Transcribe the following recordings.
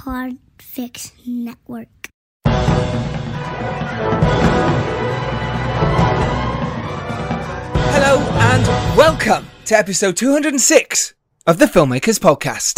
Podfix Network. Hello and welcome to episode 206 of the Filmmakers Podcast.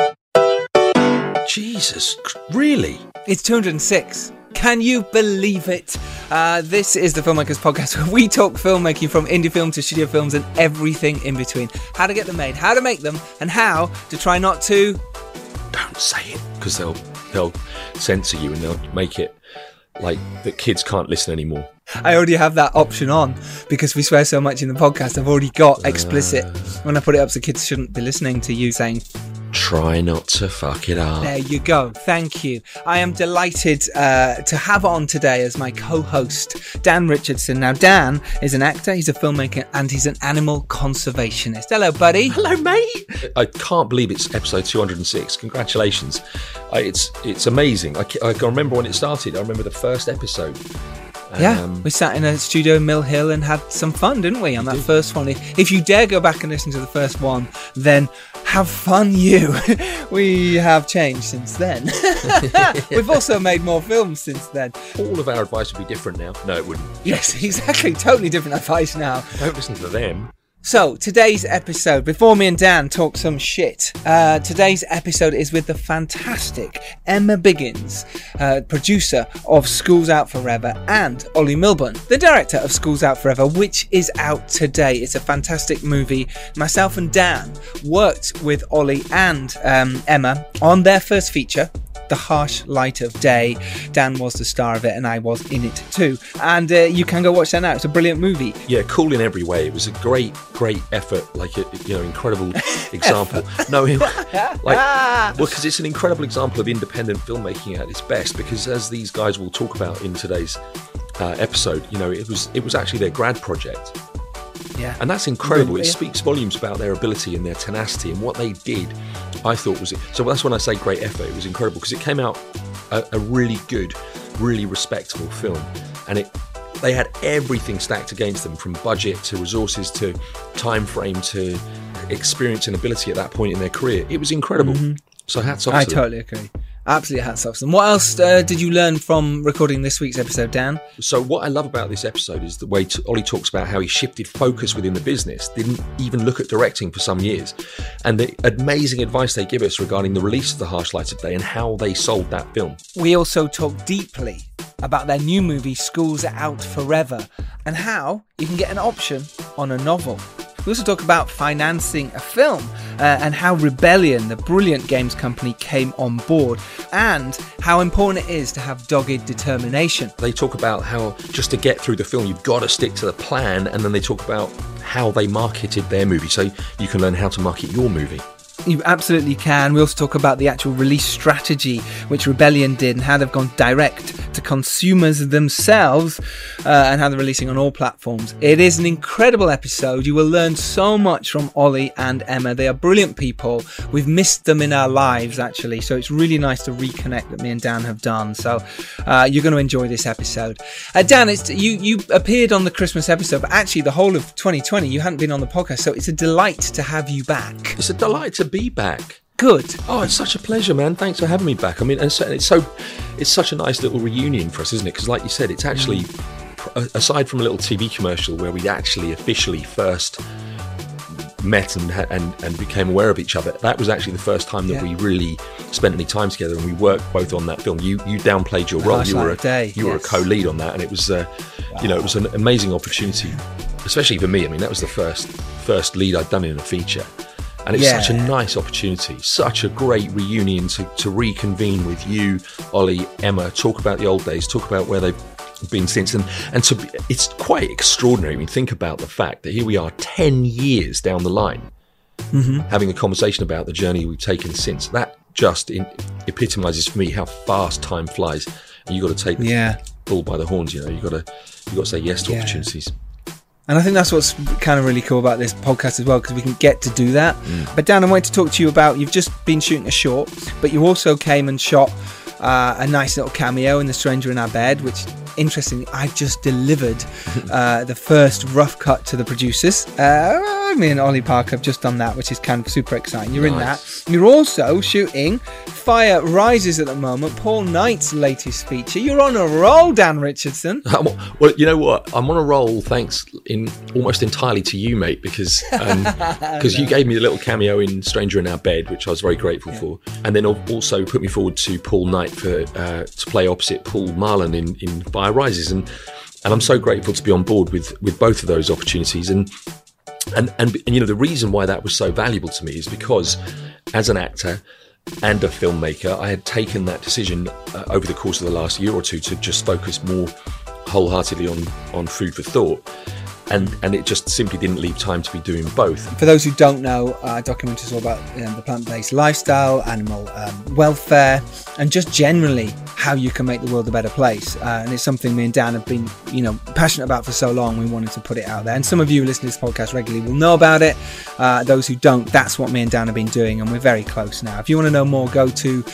Jesus, really? It's 206. Can you believe it? This is the Filmmakers Podcast, where we talk filmmaking from indie film to studio films and everything in between. How to get them made, how to make them, and how to try not to... Don't say it, because they'll censor you and they'll make it like that kids can't listen anymore. I already have that option on because we swear so much in the podcast. I've already got explicit when I put it up, so kids shouldn't be listening to you saying... Try not to fuck it up. There you go. Thank you. I am delighted to have on today as my co-host, Dan Richardson. Now, Dan is an actor, he's a filmmaker, and he's an animal conservationist. Hello, buddy. Hello, mate. I can't believe it's episode 206. Congratulations. It's amazing. I can remember when it started. I remember the first episode. Yeah, we sat in a studio in Mill Hill and had some fun, didn't we, on that first one? If you dare go back and listen to the first one, then have fun you. We have changed since then. We've also made more films since then. All of our advice would be different now. No, it wouldn't. Yes, exactly. Totally different advice now. Don't listen to them. So, today's episode, before me and Dan talk some shit, today's episode is with the fantastic Emma Biggins, producer of School's Out Forever, and Ollie Milburn, the director of School's Out Forever, which is out today. It's a fantastic movie. Myself and Dan worked with Ollie and Emma on their first feature, The Harsh Light of Day. Dan was the star of it and I was in it too. And you can go watch that now. It's a brilliant movie. Yeah, cool in every way. It was a great effort, like a incredible example. Because it's an incredible example of independent filmmaking at its best. Because as these guys will talk about in today's episode, it was actually their grad project. Yeah, and that's incredible. It speaks volumes about their ability and their tenacity and what they did. I thought was it. So that's when I say great effort. It was incredible because it came out a really good, really respectable film, and they had everything stacked against them, from budget to resources to time frame to experience and ability at that point in their career. It was incredible. Mm-hmm. So hats off. I totally agree. Absolutely hats off to them. What else did you learn from recording this week's episode, Dan? So what I love about this episode is the way Ollie talks about how he shifted focus within the business, didn't even look at directing for some years, and the amazing advice they give us regarding the release of The Harsh Light of Day and how they sold that film. We also talk deeply about their new movie, School's Out Forever, and how you can get an option on a novel. We also talk about financing a film and how Rebellion, the brilliant games company, came on board, and how important it is to have dogged determination. They talk about how just to get through the film, you've got to stick to the plan, and then they talk about how they marketed their movie, so you can learn how to market your movie. You absolutely can. We also talk about the actual release strategy which Rebellion did and how they've gone direct to consumers themselves and how they're releasing on all platforms. It is an incredible episode. You will learn so much from Ollie and Emma. They are brilliant people. We've missed them in our lives, actually, so it's really nice to reconnect that me and Dan have done. So you're going to enjoy this episode. Dan, you appeared on the Christmas episode, but actually the whole of 2020 you hadn't been on the podcast, so it's a delight to have you back. It's a delight to be back. Good. Oh, it's such a pleasure, man. Thanks for having me back. I mean, and it's such a nice little reunion for us, isn't it? Because like you said, it's actually, aside from a little TV commercial where we actually officially first met and became aware of each other, that was actually the first time that we really spent any time together, and we worked both on that film. You downplayed your role. You were a co-lead on that, and it was it was an amazing opportunity, especially for me. I mean, that was the first lead I'd done in a feature. And it's such a nice opportunity, such a great reunion to reconvene with you, Ollie, Emma, talk about the old days, talk about where they've been since. And it's quite extraordinary. I mean, think about the fact that here we are 10 years down the line, having a conversation about the journey we've taken since. That just epitomizes for me how fast time flies. And you've got to take the bull by the horns, You've got to say yes to opportunities. And I think that's what's kind of really cool about this podcast as well, because we can get to do that. But Dan, I wanted to talk to you about, you've just been shooting a short, but you also came and shot a nice little cameo in The Stranger in Our Bed, which interestingly, I've just delivered the first rough cut to the producers. Me and Ollie Park have just done that, which is kind of super exciting. You're in that. You're also shooting Fire Rises at the moment, Paul Knight's latest feature. You're on a roll, Dan Richardson. Well, you know what? I'm on a roll thanks almost entirely to you, mate, because you gave me a little cameo in Stranger in Our Bed, which I was very grateful for, and then also put me forward to Paul Knight to play opposite Paul Marlon in Fire Rises, and I'm so grateful to be on board with both of those opportunities. And you know, the reason why that was so valuable to me is because as an actor and a filmmaker, I had taken that decision over the course of the last year or two to just focus more wholeheartedly on food for thought. And it just simply didn't leave time to be doing both. For those who don't know, documentary is all about the plant-based lifestyle, animal welfare, and just generally how you can make the world a better place. And it's something me and Dan have been, passionate about for so long. We wanted to put it out there. And some of you listening to this podcast regularly will know about it. Those who don't, that's what me and Dan have been doing, and we're very close now. If you want to know more, go to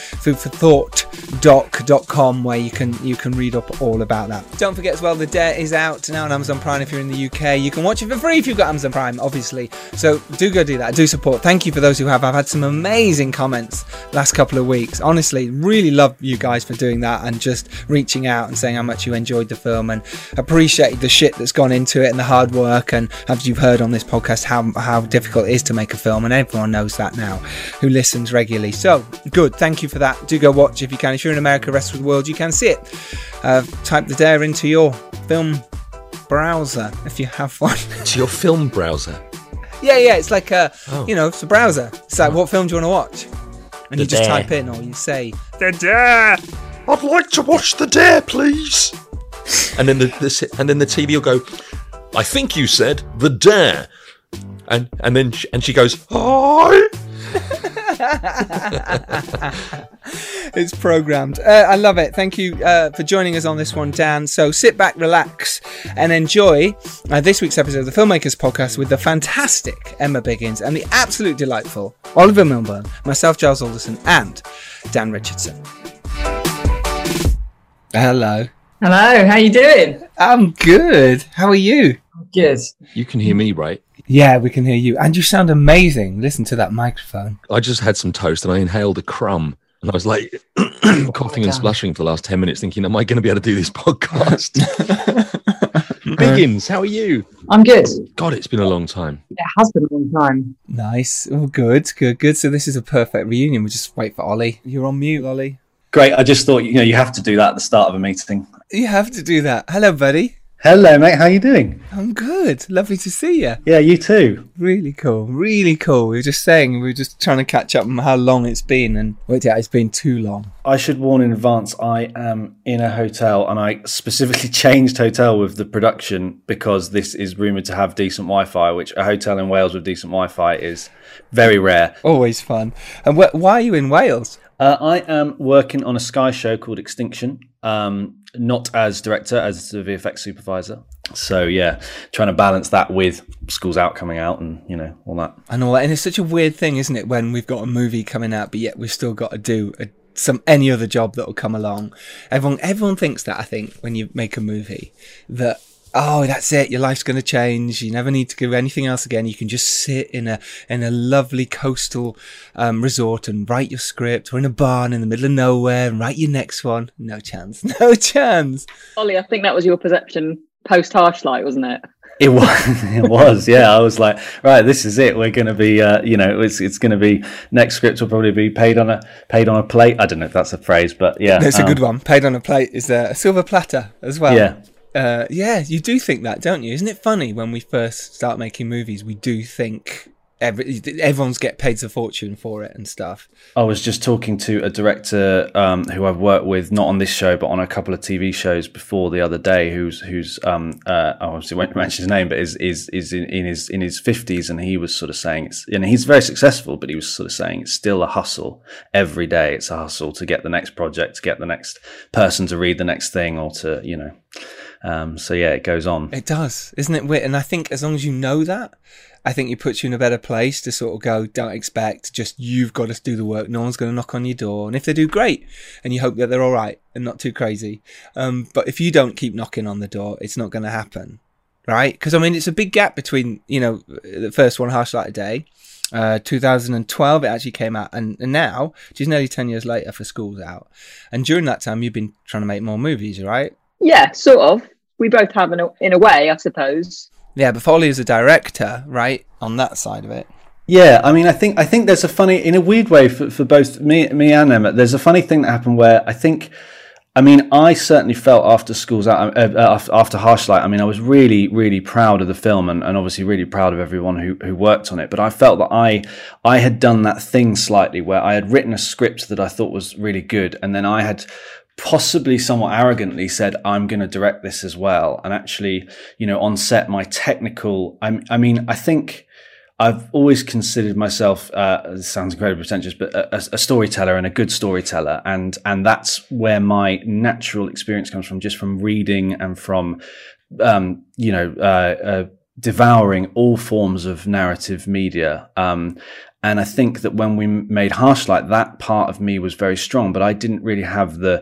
foodforthoughtdoc.com, where you can read up all about that. Don't forget as well, The Dare is out now on Amazon Prime if you're in the UK. You can watch it for free if you've got Amazon Prime, obviously. So do go do that. Do support. Thank you for those who have. I've had some amazing comments last couple of weeks. Honestly, really love you guys for doing that and just reaching out and saying how much you enjoyed the film and appreciate the shit that's gone into it and the hard work. And as you've heard on this podcast, how difficult it is to make a film, and everyone knows that now who listens regularly. So good. Thank you for that. Do go watch if you can. If you're in America, rest of the world, you can see it. Type The Dare into your film browser if you have one. It's your film browser. Yeah, it's like it's a browser. It's like, what film do you want to watch? And you just type in, or you say, The Dare. I'd like to watch The Dare, please. And then the TV will go, I think you said The Dare. And then she goes, hi. It's programmed. I love it. Thank you for joining us on this one, Dan. So sit back, relax, and enjoy this week's episode of the Filmmakers Podcast with the fantastic Emma Biggins and the absolute delightful Oliver Milburn, myself, Giles Alderson, and Dan Richardson. Hello. Hello, how you doing? I'm good. How are you? Good. You can hear me, right? Yeah, we can hear you. And you sound amazing. Listen to that microphone. I just had some toast and I inhaled a crumb. And I was like coughing and splushing for the last 10 minutes thinking, am I going to be able to do this podcast? Biggins, how are you? I'm good. God, it's been a long time. It has been a long time. Nice. Oh, good. So this is a perfect reunion. We'll just wait for Ollie. You're on mute, Ollie. Great. I just thought, you have to do that at the start of a meeting. You have to do that. Hello, buddy. Hello, mate. How you doing? I'm good. Lovely to see you. Yeah, you too. Really cool. We were just trying to catch up on how long it's been, and it's been too long. I should warn in advance, I am in a hotel, and I specifically changed hotel with the production because this is rumoured to have decent Wi-Fi, which a hotel in Wales with decent Wi-Fi is very rare. Always fun. And why are you in Wales? I am working on a Sky show called Extinction, not as director, as the VFX supervisor. So yeah, trying to balance that with School's Out coming out and all that. And it's such a weird thing, isn't it, when we've got a movie coming out, but yet we've still got to do any other job that will come along. Everyone thinks that, I think, when you make a movie, that that's it, your life's going to change, you never need to do anything else again, you can just sit in a lovely coastal resort and write your script, or in a barn in the middle of nowhere and write your next one. No chance. Ollie, I think that was your perception post Harshlight, wasn't it? It was, yeah. I was like, right, this is it. We're going to be, it's going to be, next script will probably be paid on a plate. I don't know if that's a phrase, but yeah. It's a good one. Paid on a plate is a silver platter as well. Yeah. You do think that, don't you? Isn't it funny when we first start making movies, we do think everyone's get paid a fortune for it and stuff. I was just talking to a director who I've worked with, not on this show, but on a couple of TV shows before the other day, who's I obviously won't mention his name, but is in his 50s, and he was sort of saying he's very successful, but he was sort of saying it's still a hustle every day. It's a hustle to get the next project, to get the next person to read the next thing, or to So yeah, it goes on. It does, isn't it weird? And I think as long as you know that, I think it puts you in a better place to sort of go, don't expect, just you've got to do the work. No one's going to knock on your door. And if they do, great. And you hope that they're all right and not too crazy. But if you don't keep knocking on the door, it's not going to happen, right? Because, I mean, it's a big gap between, the first one, Harsh Light of Day, 2012, it actually came out. And now, which is nearly 10 years later for School's Out. And during that time, you've been trying to make more movies, right? Yeah, sort of. We both have in a way, I suppose. Yeah, but Foley is a director, right, on that side of it. Yeah, I mean, I think there's a funny, in a weird way for both me and Emma, there's a funny thing that happened where I certainly felt after School's Out, after Harsh Light, I was really, really proud of the film and obviously really proud of everyone who worked on it. But I felt that I had done that thing slightly where I had written a script that I thought was really good, and then I had possibly somewhat arrogantly said, I'm going to direct this as well. And actually, on set, my technical, I think I've always considered myself, this sounds incredibly pretentious, but a storyteller and a good storyteller. And that's where my natural experience comes from, just from reading and from, devouring all forms of narrative media. And I think that when we made Harsh Light, that part of me was very strong, but I didn't really have the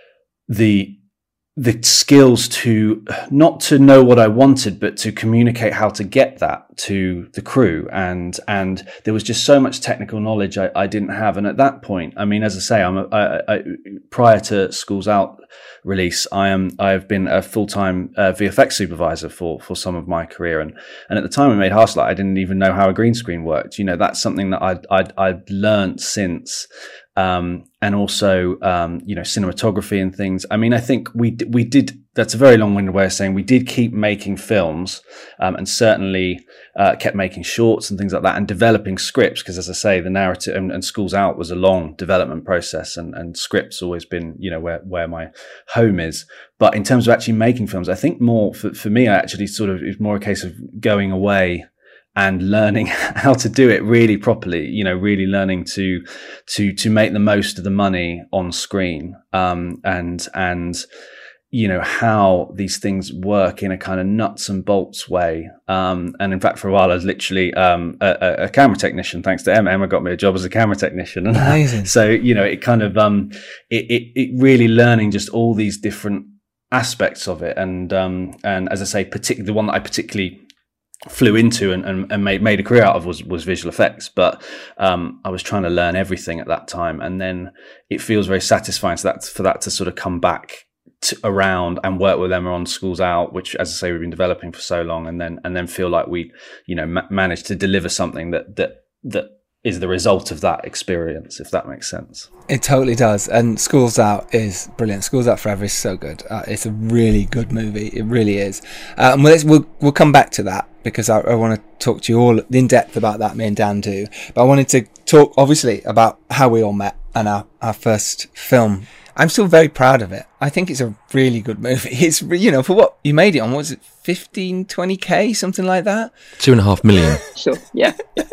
skills to not to know what I wanted, but to communicate how to get that to the crew. And there was just so much technical knowledge I didn't have. And at that point, as I say, prior to School's Out release, I've been a full-time VFX supervisor for some of my career. And at the time I made Harsh Light, I didn't even know how a green screen worked. That's something that I'd learned since. And also, cinematography and things. I think we did, that's a very long-winded way of saying we did keep making films, and certainly, kept making shorts and things like that and developing scripts. Because as I say, the narrative and School's Out was a long development process, and scripts always been, where my home is. But in terms of actually making films, I think more for me, I actually it's more a case of going away and learning how to do it really properly, really learning to make the most of the money on screen, and how these things work in a kind of nuts and bolts way. And in fact, for a while, I was literally a camera technician, thanks to Emma. Emma got me a job as a camera technician. Amazing. So, it kind of, it really learning just all these different aspects of it. And as I say, particularly the one that I particularly flew into and made a career out of was visual effects, but I was trying to learn everything at that time, and then it feels very satisfying for that to sort of come back around and work with Emma on School's Out, which, as I say, we've been developing for so long, and then feel like we managed to deliver something that is the result of that experience, if that makes sense. It totally does. And School's Out is brilliant. School's Out Forever is so good. It's a really good movie. It really is. And we'll come back to that, because I want to talk to you all in depth about that, me and Dan do. But I wanted to talk, obviously, about how we all met and our first film. I'm still very proud of it. I think it's a really good movie. It's, for what you made it on, what was it, 15, 20K, something like that? 2.5 million. Sure, yeah.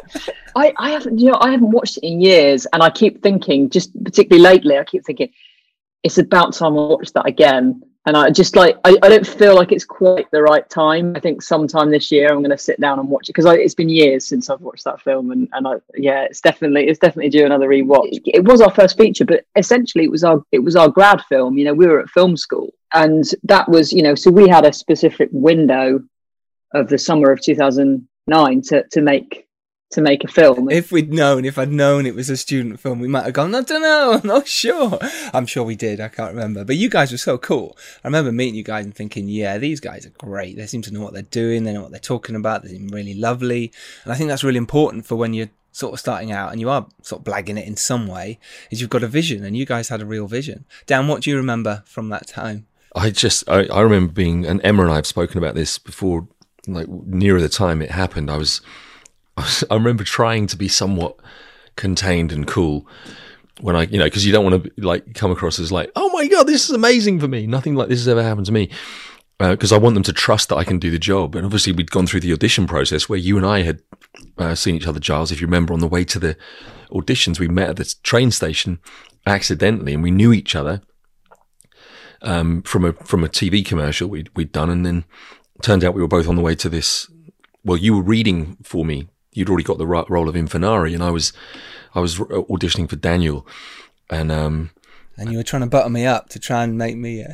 I haven't watched it in years, and I keep thinking, just particularly lately, I keep thinking, it's about time I watch that again. And I just I don't feel like it's quite the right time. I think sometime this year I'm going to sit down and watch it, because it's been years since I've watched that film, and it's definitely due another rewatch. It was our first feature, but essentially it was our grad film. We were at film school, and that was so we had a specific window of the summer of 2009 to make a film. If I'd known it was a student film, we might have gone, I don't know, I'm not sure. I'm sure we did, I can't remember. But you guys were so cool. I remember meeting you guys and thinking, yeah, these guys are great. They seem to know what they're doing. They know what they're talking about. They seem really lovely. And I think that's really important for when you're sort of starting out and you are sort of blagging it in some way, is you've got a vision, and you guys had a real vision. Dan, what do you remember from that time? I remember being, and Emma and I have spoken about this before, like nearer the time it happened, I remember trying to be somewhat contained and cool when because you don't want to come across as oh my God, this is amazing for me. Nothing like this has ever happened to me. Because I want them to trust that I can do the job. And obviously we'd gone through the audition process where you and I had seen each other, Giles, if you remember, on the way to the auditions. We met at the train station accidentally, and we knew each other. from a TV commercial we'd done, and then turned out we were both on the way to this. Well, you were reading for me. You'd already got the role of Infinari, and I was auditioning for Daniel, and you were trying to butter me up to try and make me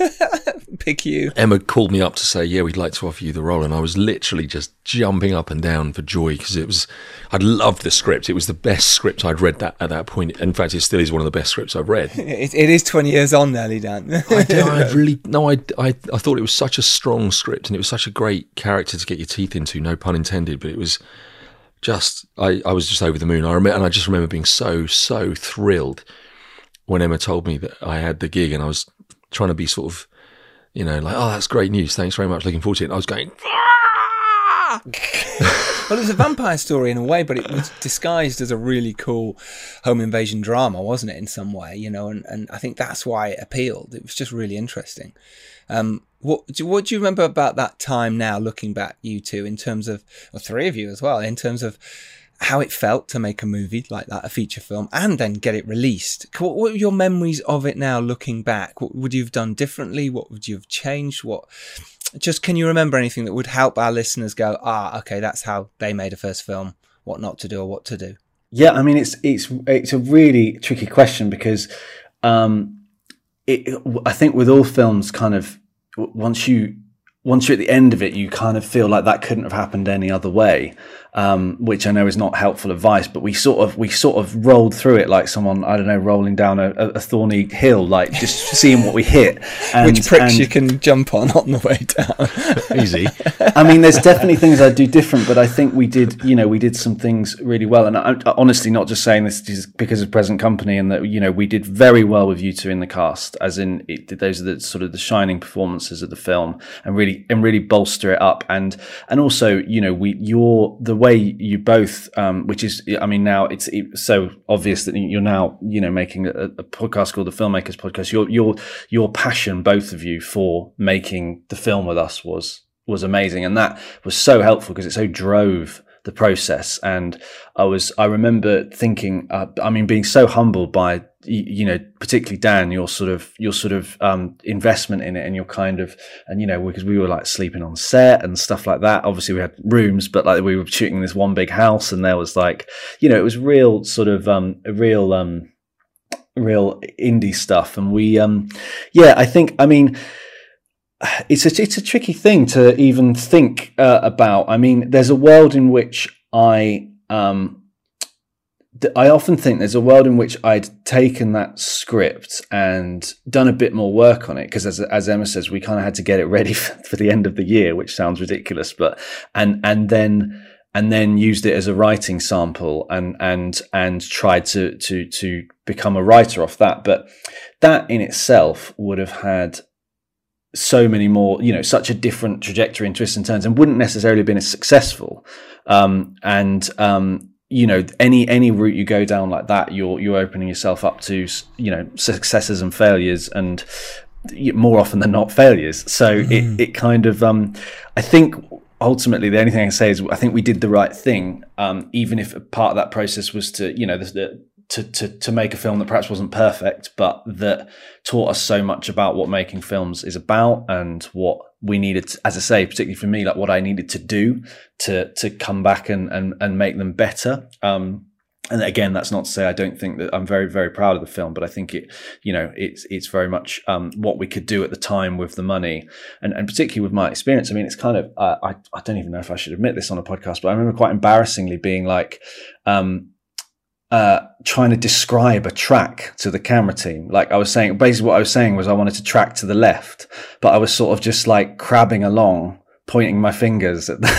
pick you. Emma called me up to say, yeah, we'd like to offer you the role, and I was literally just jumping up and down for joy, because I'd loved the script. It was the best script I'd read at that point. In fact, it still is one of the best scripts I've read. It is 20 years on nearly, Dan. I thought it was such a strong script, and it was such a great character to get your teeth into, no pun intended, but it was just, I was just over the moon. I just remember being so thrilled when Emma told me that I had the gig, and I was trying to be sort of, like, oh, that's great news, thanks very much, looking forward to it. And I was going, ah! Well, it was a vampire story in a way, but it was disguised as a really cool home invasion drama, wasn't it, in some way, and I think that's why it appealed. It was just really interesting. What do you remember about that time now, looking back, you two, in terms of, or three of you as well, in terms of how it felt to make a movie like that, a feature film, and then get it released? What are your memories of it now, looking back? What would you have done differently? What would you have changed? Can you remember anything that would help our listeners go, okay, that's how they made a first film, what not to do or what to do? Yeah, I mean, it's a really tricky question, because I think with all films, kind of, once you're at the end of it, you kind of feel like that couldn't have happened any other way, which I know is not helpful advice, but we sort of rolled through it like someone, I don't know, rolling down a thorny hill, like just seeing what we hit. Which pricks you can jump on the way down. Easy. I mean, there's definitely things I'd do different, but I think we did some things really well. And I'm honestly not just saying this just because of present company, and that, we did very well with you two in the cast, as in those are the sort of the shining performances of the film, and really bolster it up. And also, the way you both, which is, I mean, now it's so obvious that you're now, making a podcast called the Filmmakers Podcast. Your passion, both of you, for making the film with us was amazing, and that was so helpful because it so drove the process. And I remember thinking, being so humbled by, particularly Dan, your sort of investment in it, and your kind of, and because we were like sleeping on set and stuff like that. Obviously we had rooms, but like we were shooting in this one big house, and there was like, it was real sort of real indie stuff. And we I think, I mean, it's a tricky thing to even think about. I mean, there's a world in which I often think there's a world in which I'd taken that script and done a bit more work on it, because as Emma says, we kind of had to get it ready for the end of the year, which sounds ridiculous, but and then used it as a writing sample and tried to become a writer off that. But that in itself would have had so many more, such a different trajectory and twists and turns, and wouldn't necessarily have been as successful. Any route you go down like that, you're opening yourself up to, successes and failures, and more often than not failures. So it kind of, I think ultimately the only thing I can say is I think we did the right thing, even if a part of that process was to, to make a film that perhaps wasn't perfect, but that taught us so much about what making films is about, and what we needed to, as I say, particularly for me, like what I needed to do to come back and make them better. And again, that's not to say I don't think that I'm very, very proud of the film, but I think it's very much what we could do at the time with the money, and particularly with my experience. I mean, it's kind of I don't even know if I should admit this on a podcast, but I remember quite embarrassingly being like trying to describe a track to the camera team. Like I was saying, basically what I was saying was I wanted to track to the left, but I was sort of just like crabbing along, pointing my fingers at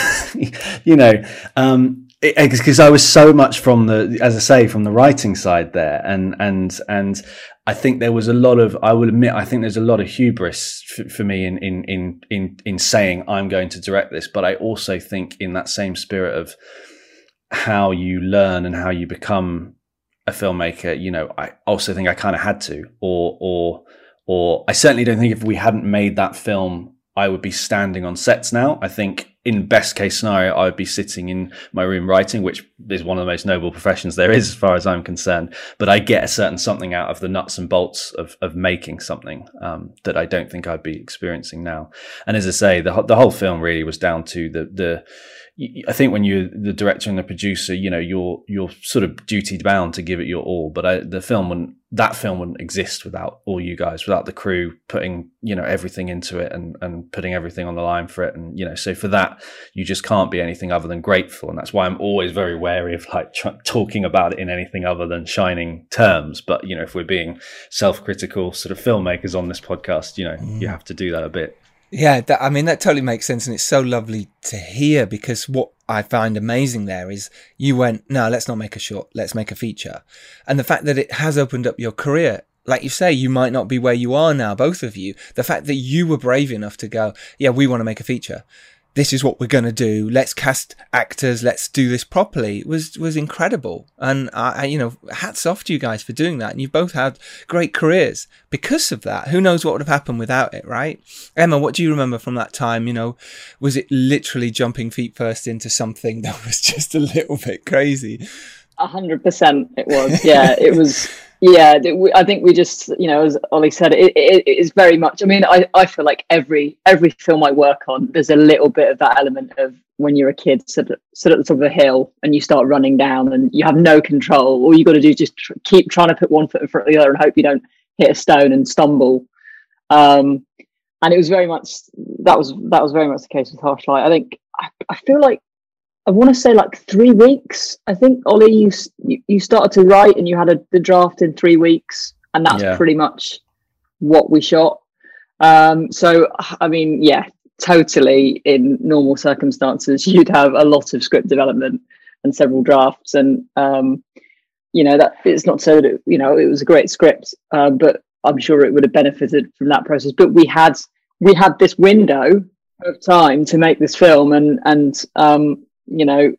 the, because I was so much from the writing side there, and I think there was a lot of, I will admit, I think there's a lot of hubris for me in saying I'm going to direct this, but I also think in that same spirit of how you learn and how you become a filmmaker, I also think I kind of had to, or I certainly don't think if we hadn't made that film, I would be standing on sets now. I think in best case scenario, I would be sitting in my room writing, which is one of the most noble professions there is, as far as I'm concerned. But I get a certain something out of the nuts and bolts of making something that I don't think I'd be experiencing now. And as I say, the whole film really was down to I think when you're the director and the producer, you know, you're sort of duty bound to give it your all. But that film wouldn't exist without all you guys, without the crew putting, you know, everything into it and putting everything on the line for it. And, you know, so for that, you just can't be anything other than grateful. And that's why I'm always very wary of like talking about it in anything other than shining terms. But, you know, if we're being self-critical sort of filmmakers on this podcast, you know, you have to do that a bit. Yeah, that totally makes sense. And it's so lovely to hear, because what I find amazing there is you went, no, let's not make a short, let's make a feature. And the fact that it has opened up your career, like you say, you might not be where you are now, both of you. The fact that you were brave enough to go, yeah, we want to make a feature. This is what we're going to do. Let's cast actors. Let's do this properly. Was incredible. And I, you know, hats off to you guys for doing that. And you've both had great careers because of that. Who knows what would have happened without it, right? Emma, what do you remember from that time? You know, was it literally jumping feet first into something that was just a little bit crazy? 100% it was. Yeah, it was. Yeah, I think we just, you know, as Ollie said, it is very much, I mean, I feel like every film I work on, there's a little bit of that element of when you're a kid, sit at the top of a hill and you start running down and you have no control. All you got to do is just keep trying to put one foot in front of the other and hope you don't hit a stone and stumble. And it was very much, that was very much the case with Harsh Light. I think, I feel like, I want to say like 3 weeks. I think, Ollie, you started to write and you had the draft in 3 weeks, and that's pretty much what we shot. So, I mean, yeah, totally in normal circumstances, you'd have a lot of script development and several drafts. And, you know, that it's not so that, you know, it was a great script, but I'm sure it would have benefited from that process. But we had this window of time to make this film, and you know,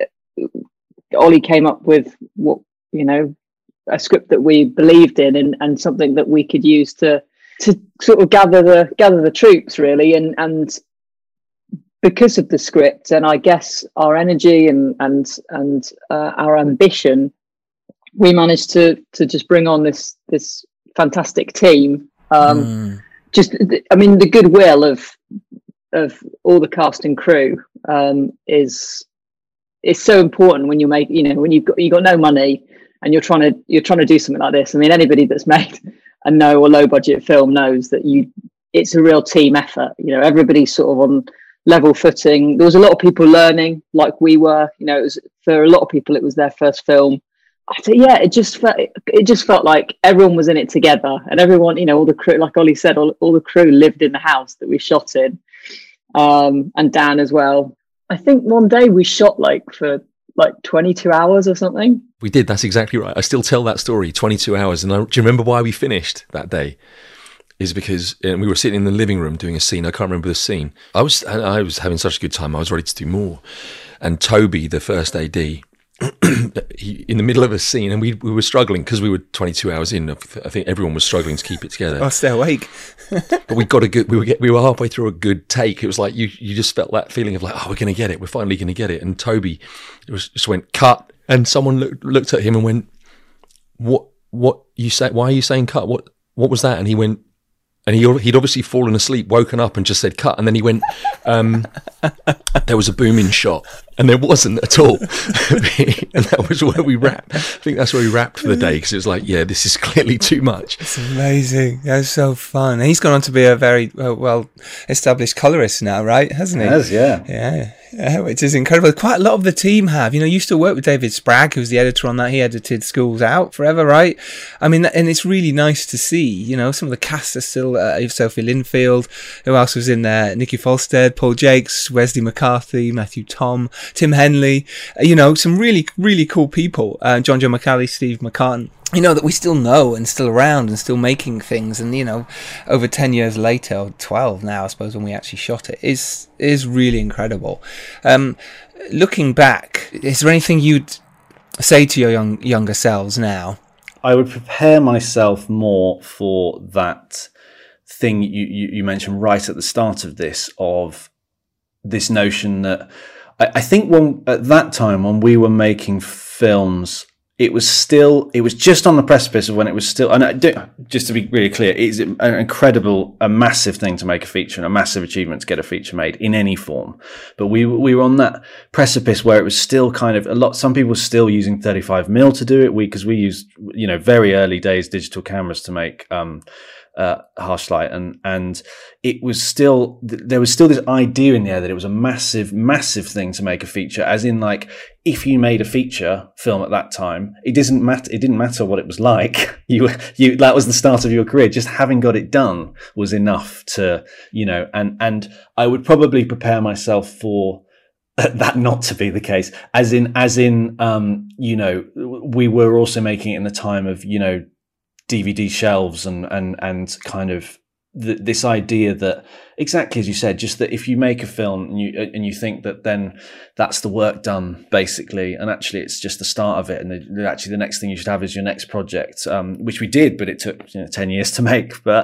Ollie came up with what, you know, a script that we believed in, and something that we could use to sort of gather the troops, really, and because of the script and I guess our energy and our ambition, we managed to just bring on this fantastic team. Just, I mean, the goodwill of all the cast and crew is so important when you make, you know, when you've got no money and you're trying to do something like this. I mean, anybody that's made a no or low budget film knows that it's a real team effort. You know, everybody's sort of on level footing. There was a lot of people learning, like we were. You know, it was, for a lot of people, it was their first film. It just felt like everyone was in it together, and everyone, you know, all the crew, like Ollie said, all the crew lived in the house that we shot in. And Dan as well. I think one day we shot for 22 hours or something. We did. That's exactly right. I still tell that story, 22 hours. And do you remember why we finished that day? Is because we were sitting in the living room doing a scene. I can't remember the scene. I was having such a good time. I was ready to do more. And Toby, the first AD, in the middle of a scene, and we were struggling because we were 22 hours in. I think everyone was struggling to keep it together. I'll stay awake. But we got we were halfway through a good take. It was like you just felt that feeling of like, oh, we're going to get it. We're finally going to get it. And Toby just went cut, and someone looked at him and went, "What you say? Why are you saying cut? What was that?" And he went. And he'd obviously fallen asleep, woken up and just said cut. And then he went, there was a booming shot. And there wasn't at all. And that was where we wrapped. I think that's where we wrapped for the day, because it was like, yeah, this is clearly too much. It's amazing. That's so fun. And he's gone on to be a very well-established colorist now, right? Hasn't he? He has, yeah. Yeah, which is incredible. Quite a lot of the team have. You know, used to work with David Spragg, who's the editor on that. He edited Schools Out forever, right? I mean, and it's really nice to see, you know, some of the cast are still, Sophie Linfield. Who else was in there? Nikki Folstead, Paul Jakes, Wesley McCarthy, Matthew Tom, Tim Henley, you know, some really, really cool people. John Joe McCallie, Steve McCartan, you know, that we still know and still around and still making things. And, you know, over 10 years later, or 12 now, I suppose, when we actually shot it, is really incredible. Looking back, is there anything you'd say to your younger selves now? I would prepare myself more for that thing you mentioned right at the start of this, of this notion that I think when at that time when we were making films, it was just on the precipice of when it was still, and just to be really clear, it's a massive thing to make a feature and a massive achievement to get a feature made in any form. But we were on that precipice where it was still kind of some people were still using 35mm to do it. Because we used, very early days digital cameras to make, harsh light, and it was still, there was still this idea in there that it was a massive thing to make a feature, as in, like, if you made a feature film at that time, it didn't matter what it was like. You that was the start of your career. Just having got it done was enough to, and I would probably prepare myself for that not to be the case, as in we were also making it in the time of DVD shelves and kind of this idea that, exactly as you said, just that if you make a film and you think that then that's the work done basically, and actually it's just the start of it, and actually the next thing you should have is your next project, which we did, but it took 10 years to make. But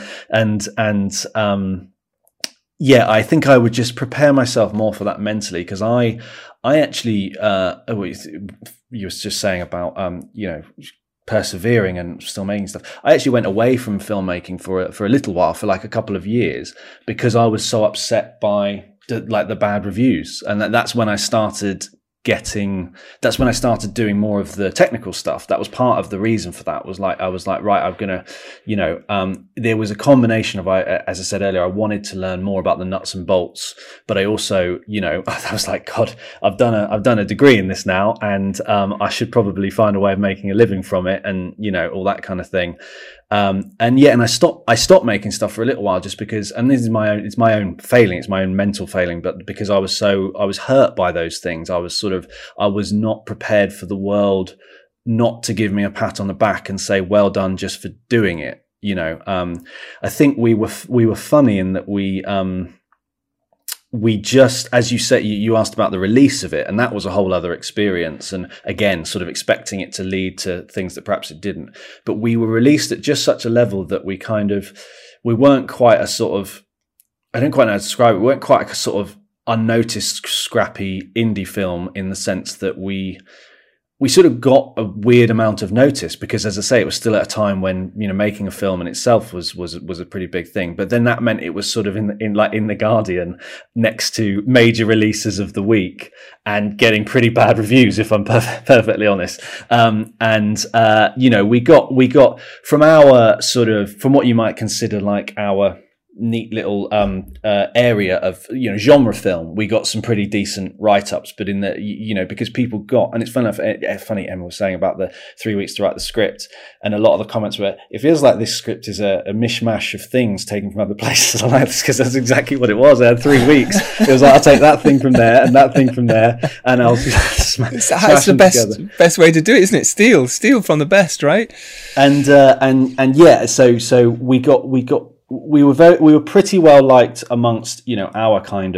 yeah, I think I would just prepare myself more for that mentally, because I actually you were just saying about persevering and still making stuff. I actually went away from filmmaking for a little while, for like a couple of years, because I was so upset by the bad reviews, and that's when I started doing more of the technical stuff. That was part of the reason for that. I was like, right, I'm gonna, there was a combination of, as I said earlier, I wanted to learn more about the nuts and bolts, but I also, I was like, God, I've done a degree in this now, and I should probably find a way of making a living from it, and all that kind of thing. And I stopped making stuff for a little while, just because, and this is it's my own failing, it's my own mental failing, but because I was hurt by those things. I was not prepared for the world not to give me a pat on the back and say, well done, just for doing it. I think we were funny in that we just, as you said, you asked about the release of it, and that was a whole other experience. And again, sort of expecting it to lead to things that perhaps it didn't. But we were released at just such a level that we weren't quite a sort of, I don't quite know how to describe it, we weren't quite a sort of unnoticed, scrappy indie film, in the sense that we sort of got a weird amount of notice, because, as I say, it was still at a time when making a film in itself was a pretty big thing. But then that meant it was sort of in the Guardian next to major releases of the week, and getting pretty bad reviews, if I'm perfectly honest. We got from what you might consider like our neat little area of genre film, we got some pretty decent write-ups, but in the because people got, and it's funny Emma was saying about the 3 weeks to write the script, and a lot of the comments were, it feels like this script is a mishmash of things taken from other places. I like this, because that's exactly what it was. I had 3 weeks. It was like, I'll take that thing from there and that thing from there, and I'll smash them together. Best way to do it, isn't it? Steal from the best, right? And yeah, so we were pretty well liked amongst our kind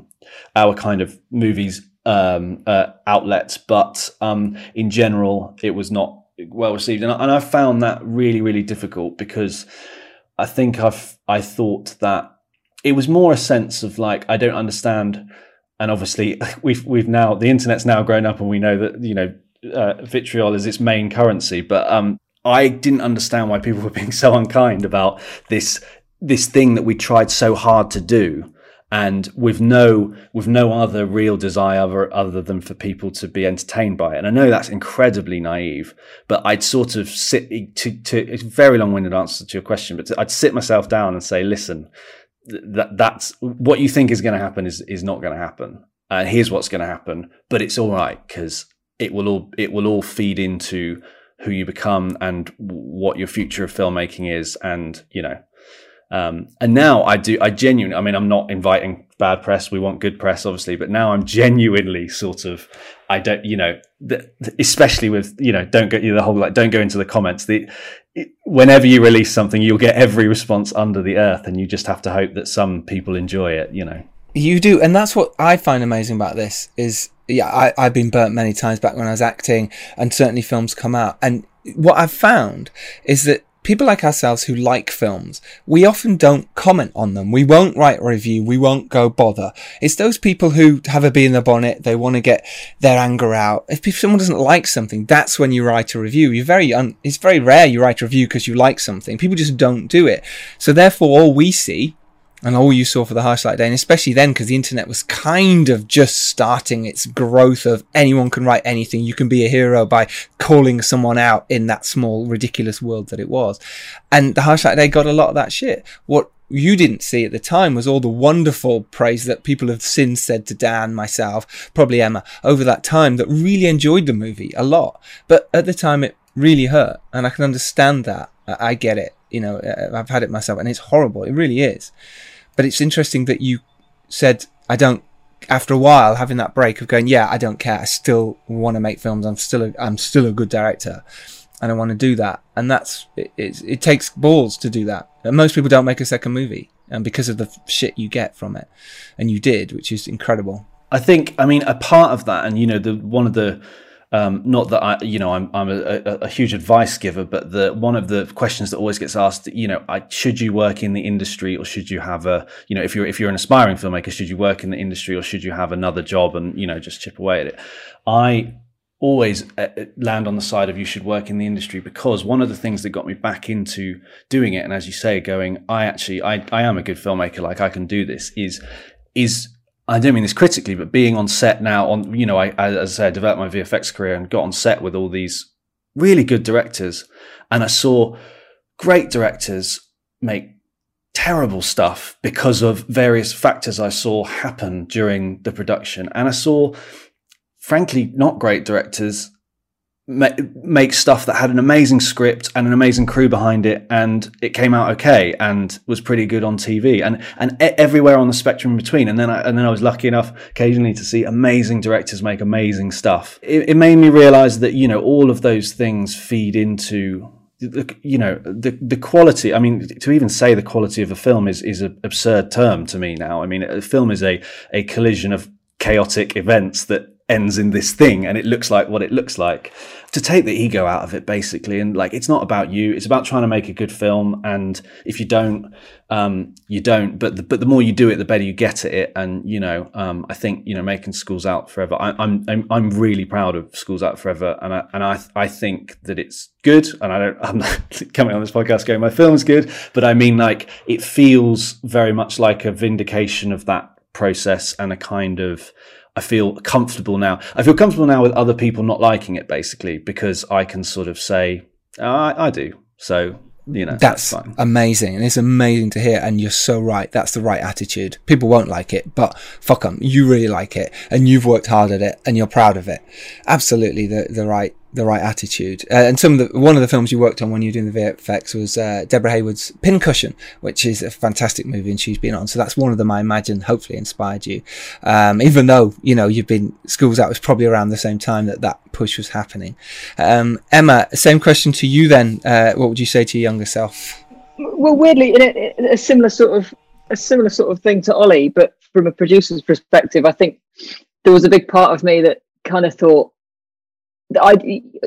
of movies outlets, but in general it was not well received, and I found that really, really difficult, because I think I thought that it was more a sense of like, I don't understand, and obviously we've now, the internet's now grown up, and we know that vitriol is its main currency, but I didn't understand why people were being so unkind about this thing that we tried so hard to do, and with no other real desire other than for people to be entertained by it. And I know that's incredibly naive, but I'd sort of sit to it's a very long-winded answer to your question, but I'd sit myself down and say, listen, that's what you think is going to happen is not going to happen, and here's what's going to happen, but it's all right, because it will all feed into who you become and what your future of filmmaking is, and and now I genuinely, I mean, I'm not inviting bad press. We want good press, obviously, but now I'm genuinely sort of, I don't, especially with, don't go into the comments. Whenever you release something, you'll get every response under the earth, and you just have to hope that some people enjoy it, You do, and that's what I find amazing about this is, I've been burnt many times back when I was acting, and certainly films come out, and what I've found is that people like ourselves who like films, we often don't comment on them. We won't write a review. We won't go bother. It's those people who have a bee in the bonnet. They want to get their anger out. If someone doesn't like something, that's when you write a review. It's very rare you write a review because you like something. People just don't do it. So therefore, all we see, and all you saw for the Harsh Light Day, and especially then because the internet was kind of just starting its growth of anyone can write anything, you can be a hero by calling someone out in that small, ridiculous world that it was. And the Harsh Light Day got a lot of that shit. What you didn't see at the time was all the wonderful praise that people have since said to Dan, myself, probably Emma, over that time that really enjoyed the movie a lot. But at the time it really hurt, and I can understand that. I get it. You know, I've had it myself, and it's horrible. It really is. But it's interesting that you said, after a while, having that break of going, yeah, I don't care. I still want to make films. I'm still a good director, and I want to do that. And it takes balls to do that. And most people don't make a second movie, and because of the shit you get from it, and you did, which is incredible. I think, I mean, a part of that, and, you know, one of the, not that I'm a huge advice giver, but one of the questions that always gets asked, you know, should you work in the industry, or should you have if you're an aspiring filmmaker, should you work in the industry, or should you have another job and, you know, just chip away at it? I always land on the side of you should work in the industry, because one of the things that got me back into doing it, and as you say, going, I am a good filmmaker, like I can do this, is I don't mean this critically, but being on set now, as I say, I developed my VFX career and got on set with all these really good directors, and I saw great directors make terrible stuff because of various factors I saw happen during the production, and I saw, frankly, not great directors make stuff that had an amazing script and an amazing crew behind it, and it came out okay and was pretty good on TV, and everywhere on the spectrum in between. And then I was lucky enough occasionally to see amazing directors make amazing stuff. It made me realize that, you know, all of those things feed into the quality. I mean, to even say the quality of a film is an absurd term to me now. I mean, a film is a collision of chaotic events that ends in this thing, and it looks like what it looks like. To take the ego out of it, basically, and like, it's not about you, it's about trying to make a good film, and if you don't, you don't, but the more you do it, the better you get at it. And, you know, I think, you know, making Schools Out Forever, I'm really proud of Schools Out Forever, and I think that it's good, and I'm not coming on this podcast going, my film's good, but I mean, like, it feels very much like a vindication of that process, and a kind of, I feel comfortable now. I feel comfortable now with other people not liking it, basically, because I can sort of say, I do. So, you know, that's fine. Amazing. And it's amazing to hear. And you're so right. That's the right attitude. People won't like it, but fuck them. You really like it, and you've worked hard at it, and you're proud of it. Absolutely the right attitude. And one of the films you worked on when you were doing the VFX was Deborah Haywood's Pincushion, which is a fantastic movie, and she's been on. So that's one of them I imagine hopefully inspired you. Even though, you know, Schools Out was probably around the same time that push was happening. Emma, same question to you then. What would you say to your younger self? Well, weirdly, in a similar sort of thing to Ollie, but from a producer's perspective, I think there was a big part of me that kind of thought, at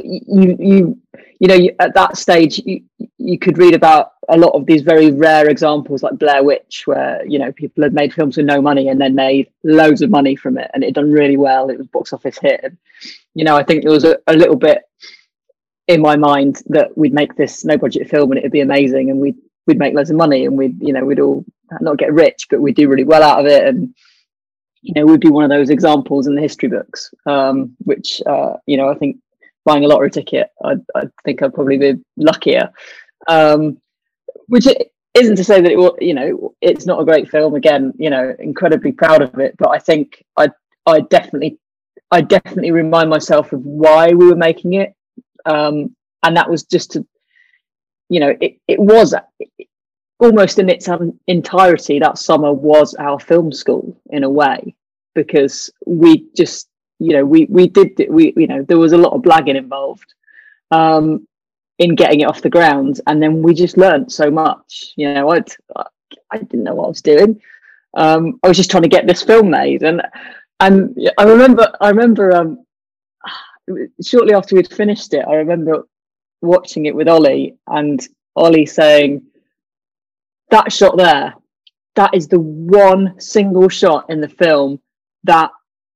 that stage you could read about a lot of these very rare examples like Blair Witch, where, you know, people had made films with no money and then made loads of money from it, and it had done really well. It was box office hit, and, you know, I think there was a little bit in my mind that we'd make this no budget film and it'd be amazing, and we'd make loads of money, and we'd all not get rich, but we'd do really well out of it, and, you know, we'd be one of those examples in the history books, which, you know, I think buying a lottery ticket, I think I'd probably be luckier. Which it isn't to say that it will, you know, it's not a great film. Again, you know, incredibly proud of it, but I think I definitely remind myself of why we were making it, and that was just to, you know, it was almost in its entirety, that summer was our film school in a way, because we just, you know, we you know, there was a lot of blagging involved in getting it off the ground, and then we just learned so much. You know, I didn't know what I was doing. I was just trying to get this film made, and I remember shortly after we'd finished it, I remember watching it with Ollie, and Ollie saying, that shot there, that is the one single shot in the film that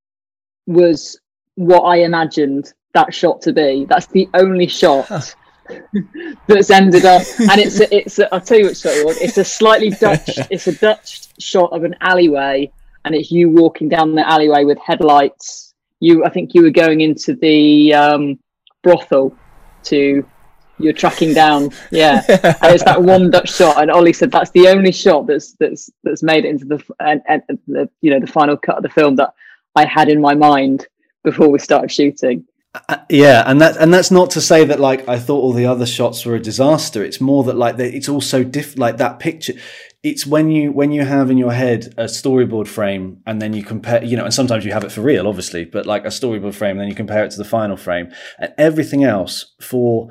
was what I imagined that shot to be. That's the only shot that's ended up, and it's I'll tell you what shot it was. It's a slightly Dutch shot of an alleyway, and it's you walking down the alleyway with headlights. I think you were going into the brothel you're tracking down, and it's that one Dutch shot. And Ollie said that's the only shot that's made it into the the final cut of the film that I had in my mind before we started shooting. And that's not to say that like I thought all the other shots were a disaster. It's more that like it's also like that picture. It's when you have in your head a storyboard frame and then you compare, and sometimes you have it for real, obviously, but like a storyboard frame, and then you compare it to the final frame, and everything else for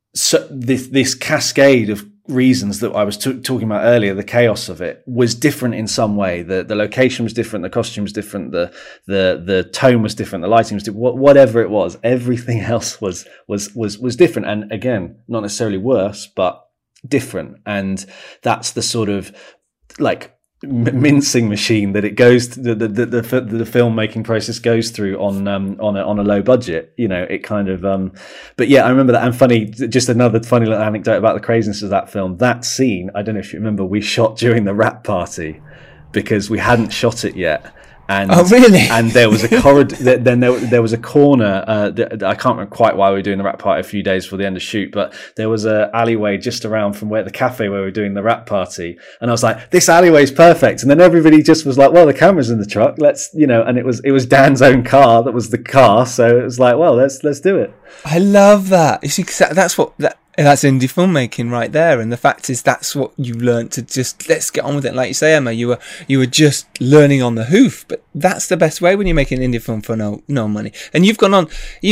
this cascade of reasons that I was talking about earlier. The chaos of it was different in some way. The location was different, the costume was different, the tone was different, the lighting was different. Whatever it was, everything else was different, and again, not necessarily worse, but different. And that's the sort of like mincing machine that it goes to, the filmmaking process goes through on a low budget. It kind of but yeah, I remember that. And funny, just another funny little anecdote about the craziness of that film. That scene, I don't know if you remember, we shot during the wrap party because we hadn't shot it yet. And, oh really? And there was a corridor. Then there was a corner. I can't remember quite why we were doing the wrap party a few days before the end of shoot, but there was a alleyway just around from where the cafe where we were doing the wrap party. And I was like, this alleyway is perfect. And then everybody just was like, well, the camera's in the truck. Let's, and it was Dan's own car that was the car, so it was like, well, let's do it. I love that. You see, that's indie filmmaking right there, and the fact is that's what you learned to just let's get on with it. Like you say, Emma, you were just learning on the hoof, but that's the best way when you're making an indie film for no money. And you've gone on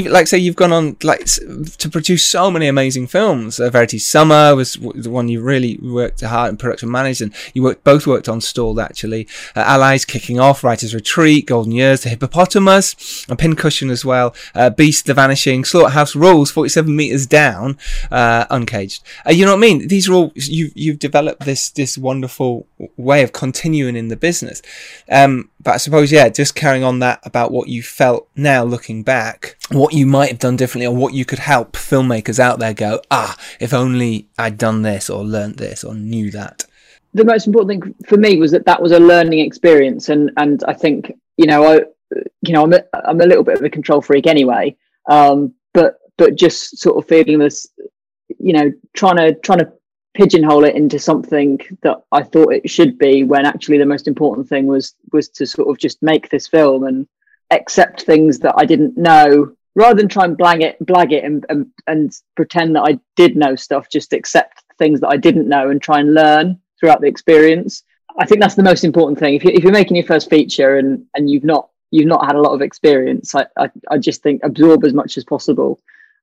to produce so many amazing films. Verity Summer was the one you really worked hard and production managed, and you both worked on Stalled actually. Allies, Kicking Off, Writer's Retreat, Golden Years, The Hippopotamus, and Pincushion as well. Beast, The Vanishing, Slaughterhouse Rules, 47 Meters Down. Uncaged. You know what I mean? These are all you've developed this wonderful way of continuing in the business. But I suppose, just carrying on that about what you felt now looking back, what you might have done differently, or what you could help filmmakers out there go, if only I'd done this or learnt this or knew that. The most important thing for me was that was a learning experience, and I think I'm a little bit of a control freak anyway, but just sort of feeling this, trying to pigeonhole it into something that I thought it should be, when actually the most important thing was to sort of just make this film and accept things that I didn't know, rather than try and blag it and pretend that I did know stuff. Just accept things that I didn't know and try and learn throughout the experience. I think that's the most important thing. If you're making your first feature and you've not had a lot of experience, I just think absorb as much as possible.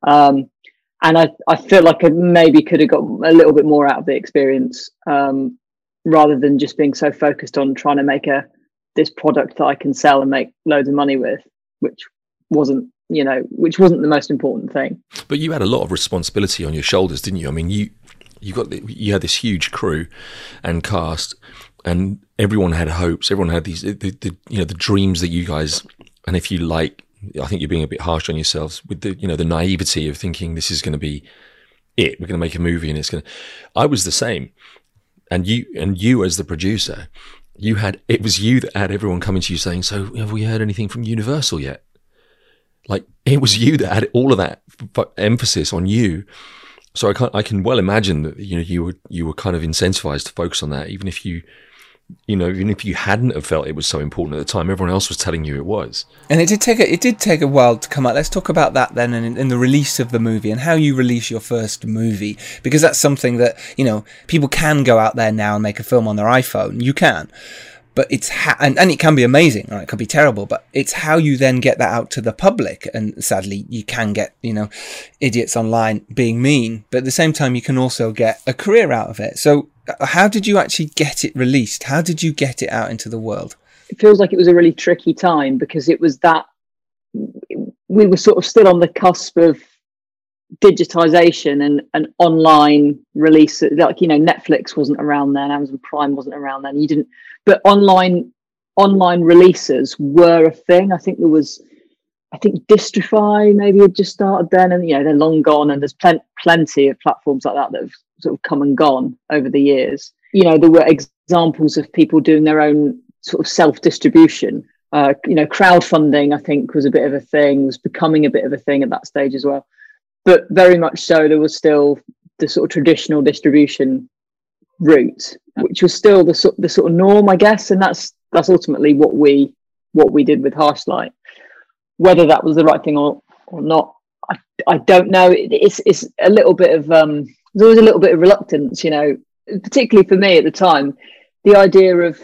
And I feel like I maybe could have got a little bit more out of the experience, rather than just being so focused on trying to make this product that I can sell and make loads of money with, which wasn't the most important thing. But you had a lot of responsibility on your shoulders, didn't you? I mean, you had this huge crew and cast, and everyone had hopes. Everyone had these the dreams that you guys, and if you like, I think you're being a bit harsh on yourselves with the naivety of thinking this is going to be it. We're going to make a movie and it's going to. I was the same, and you as the producer, it was you that had everyone coming to you saying, "So have we heard anything from Universal yet?" Like it was you that had all of that emphasis on you. So I can well imagine that you were kind of incentivized to focus on that, even if you hadn't have felt it was so important at the time. Everyone else was telling you it was. And it did take a while to come out. Let's talk about that then, in the release of the movie and how you release your first movie, because that's something that people can go out there now and make a film on their iPhone. You can, but it's and it can be amazing, right? It could be terrible, but it's how you then get that out to the public. And sadly, you can get idiots online being mean, but at the same time, you can also get a career out of it. So how did you actually get it released? How did you get it out into the world? It feels like it was a really tricky time, because it was that we were sort of still on the cusp of digitization and online release, like, you know, Netflix wasn't around then, Amazon Prime wasn't around then, but online releases were a thing. I think Distrify maybe had just started then, and, you know, they're long gone, and there's plenty of platforms like that have sort of come and gone over the years. You know, there were examples of people doing their own sort of self-distribution. You know, crowdfunding, I think, was a bit of a thing, was becoming a bit of a thing at that stage as well. But very much so, there was still the sort of traditional distribution route, which was still the sort of norm, I guess. And that's ultimately what we did with Harshlight. Whether that was the right thing or not, I don't know. It's a little bit of there's always a little bit of reluctance, you know, particularly for me at the time. The idea of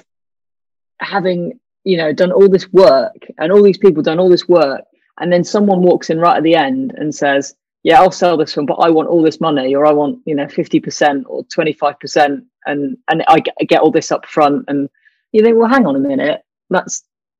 having, you know, done all this work, and all these people done all this work, and then someone walks in right at the end and says, yeah, I'll sell this film, but I want all this money, or I want, you know, 50% or 25%, and I get all this up front. And you think, well, hang on a minute, that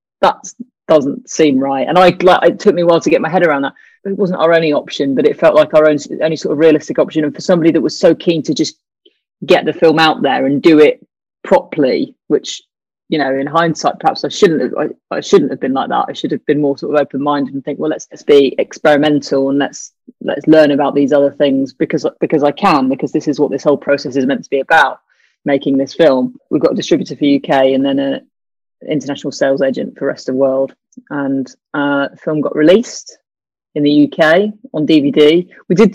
doesn't seem right. And it took me a while to get my head around that. It wasn't our only option, but it felt like our only sort of realistic option. And for somebody that was so keen to just get the film out there and do it properly, which, you know, in hindsight, perhaps I shouldn't have been like that. I should have been more sort of open-minded and think, well, let's be experimental, and let's learn about these other things because this is what this whole process is meant to be about, making this film. We've got a distributor for UK, and then an international sales agent for rest of the world. And the film got released in the UK on DVD. We did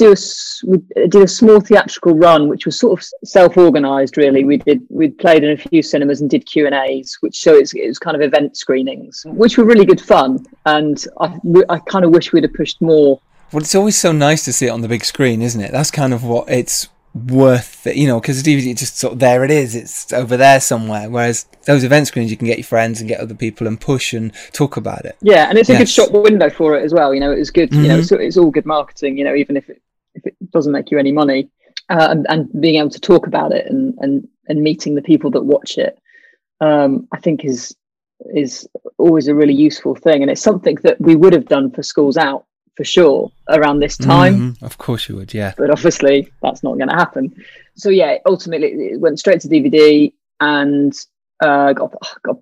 a small theatrical run, which was sort of self-organised, really. We'd played in a few cinemas and did Q&As, it was kind of event screenings, which were really good fun. And I kind of wish we'd have pushed more. Well, it's always so nice to see it on the big screen, isn't it? That's kind of what it's worth it, you know, because the DVD just sort of, there it is, it's over there somewhere, whereas those event screens you can get your friends and get other people and push and talk about it. Yeah, and it's a good shop window for it as well, you know. It was good, you know, it's all good marketing, you know, even if it doesn't make you any money, and being able to talk about it and meeting the people that watch it, I think is always a really useful thing. And it's something that we would have done for Schools Out, for sure, around this time. Of course you would, yeah. But obviously that's not going to happen. So yeah, ultimately it went straight to DVD, and got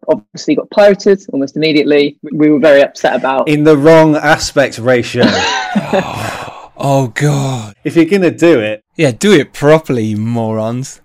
pirated almost immediately. We were very upset about. In the wrong aspect ratio. Oh God. If you're going to do it. Yeah, do it properly, you morons.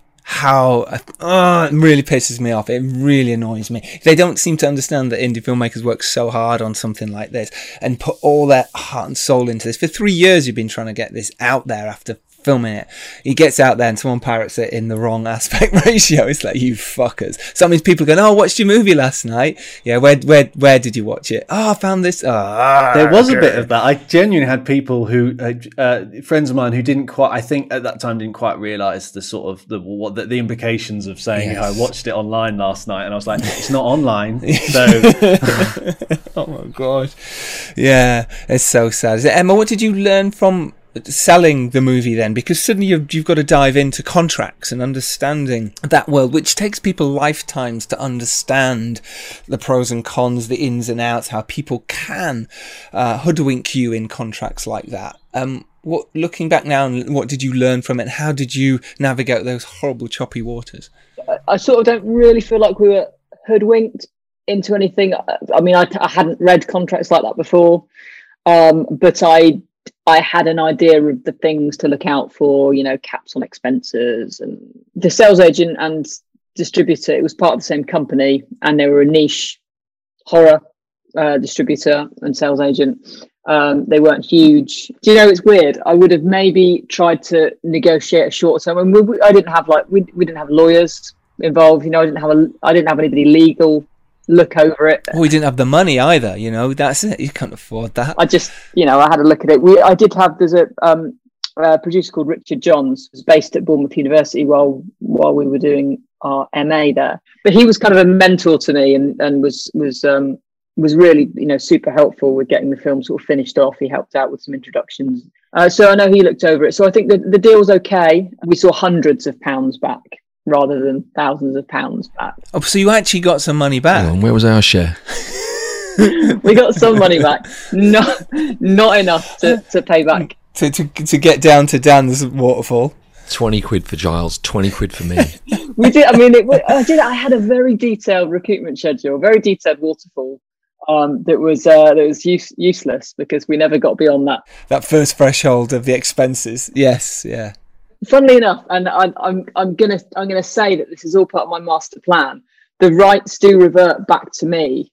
It really pisses me off. It really annoys me. They don't seem to understand that indie filmmakers work so hard on something like this and put all their heart and soul into this. For 3 years you've been trying to get this out there after filming it. He gets out there and someone pirates it in the wrong aspect ratio. It's like, you fuckers. So that means people going, oh, I watched your movie last night. Yeah, where did you watch it? Oh, I found this. There was a bit of that. I genuinely had people who, friends of mine who didn't quite, I think at that time didn't quite realise the sort of the implications of saying, yes, I watched it online last night, and I was like, it's not online. So oh my God. Yeah, it's so sad. Emma, what did you learn from selling the movie then? Because suddenly you've got to dive into contracts and understanding that world, which takes people lifetimes to understand the pros and cons, the ins and outs, how people can hoodwink you in contracts like that. Looking back now, what did you learn from it? How did you navigate those horrible choppy waters? I sort of don't really feel like we were hoodwinked into anything. I mean, I hadn't read contracts like that before, but I had an idea of the things to look out for, you know, caps on expenses. And the sales agent and distributor, it was part of the same company, and they were a niche horror distributor and sales agent. They weren't huge. Do you know, it's weird. I would have maybe tried to negotiate a short term. I mean, I didn't have we didn't have lawyers involved. You know, I didn't have anybody legal look over it. Well, we didn't have the money either, you know. That's it. You can't afford that. I just, you know, I had a look at it. There's a producer called Richard Johns, who's based at Bournemouth University while we were doing our MA there. But he was kind of a mentor to me, and was really, you know, super helpful with getting the film sort of finished off. He helped out with some introductions. So I know he looked over it. So I think the deal was okay. We saw hundreds of pounds back rather than thousands of pounds back. Oh, so you actually got some money back? Hang on, where was our share? We got some money back. Not enough to pay back to get down to Dan's waterfall. 20 quid for Giles, 20 quid for me. We did. I mean, I had a very detailed recruitment schedule, very detailed waterfall. That was useless because we never got beyond that first threshold of the expenses. Yes, yeah. Funnily enough, and I'm gonna say that this is all part of my master plan. The rights do revert back to me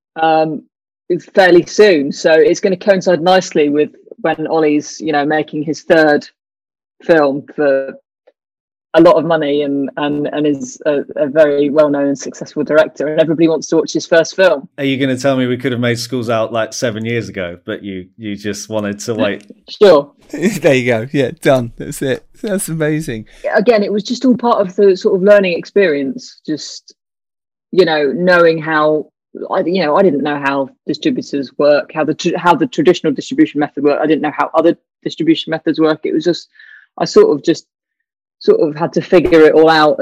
fairly soon, so it's going to coincide nicely with when Ollie's making his third film for a lot of money and is a very well-known and successful director, and everybody wants to watch his first film. Are you going to tell me we could have made Schools Out like 7 years ago, but you just wanted to wait? Sure. There you go. Yeah, done. That's it. That's amazing. Again, it was just all part of the sort of learning experience. Just knowing how I didn't know how distributors work, how the traditional distribution method worked. I didn't know how other distribution methods work. It was just I sort of had to figure it all out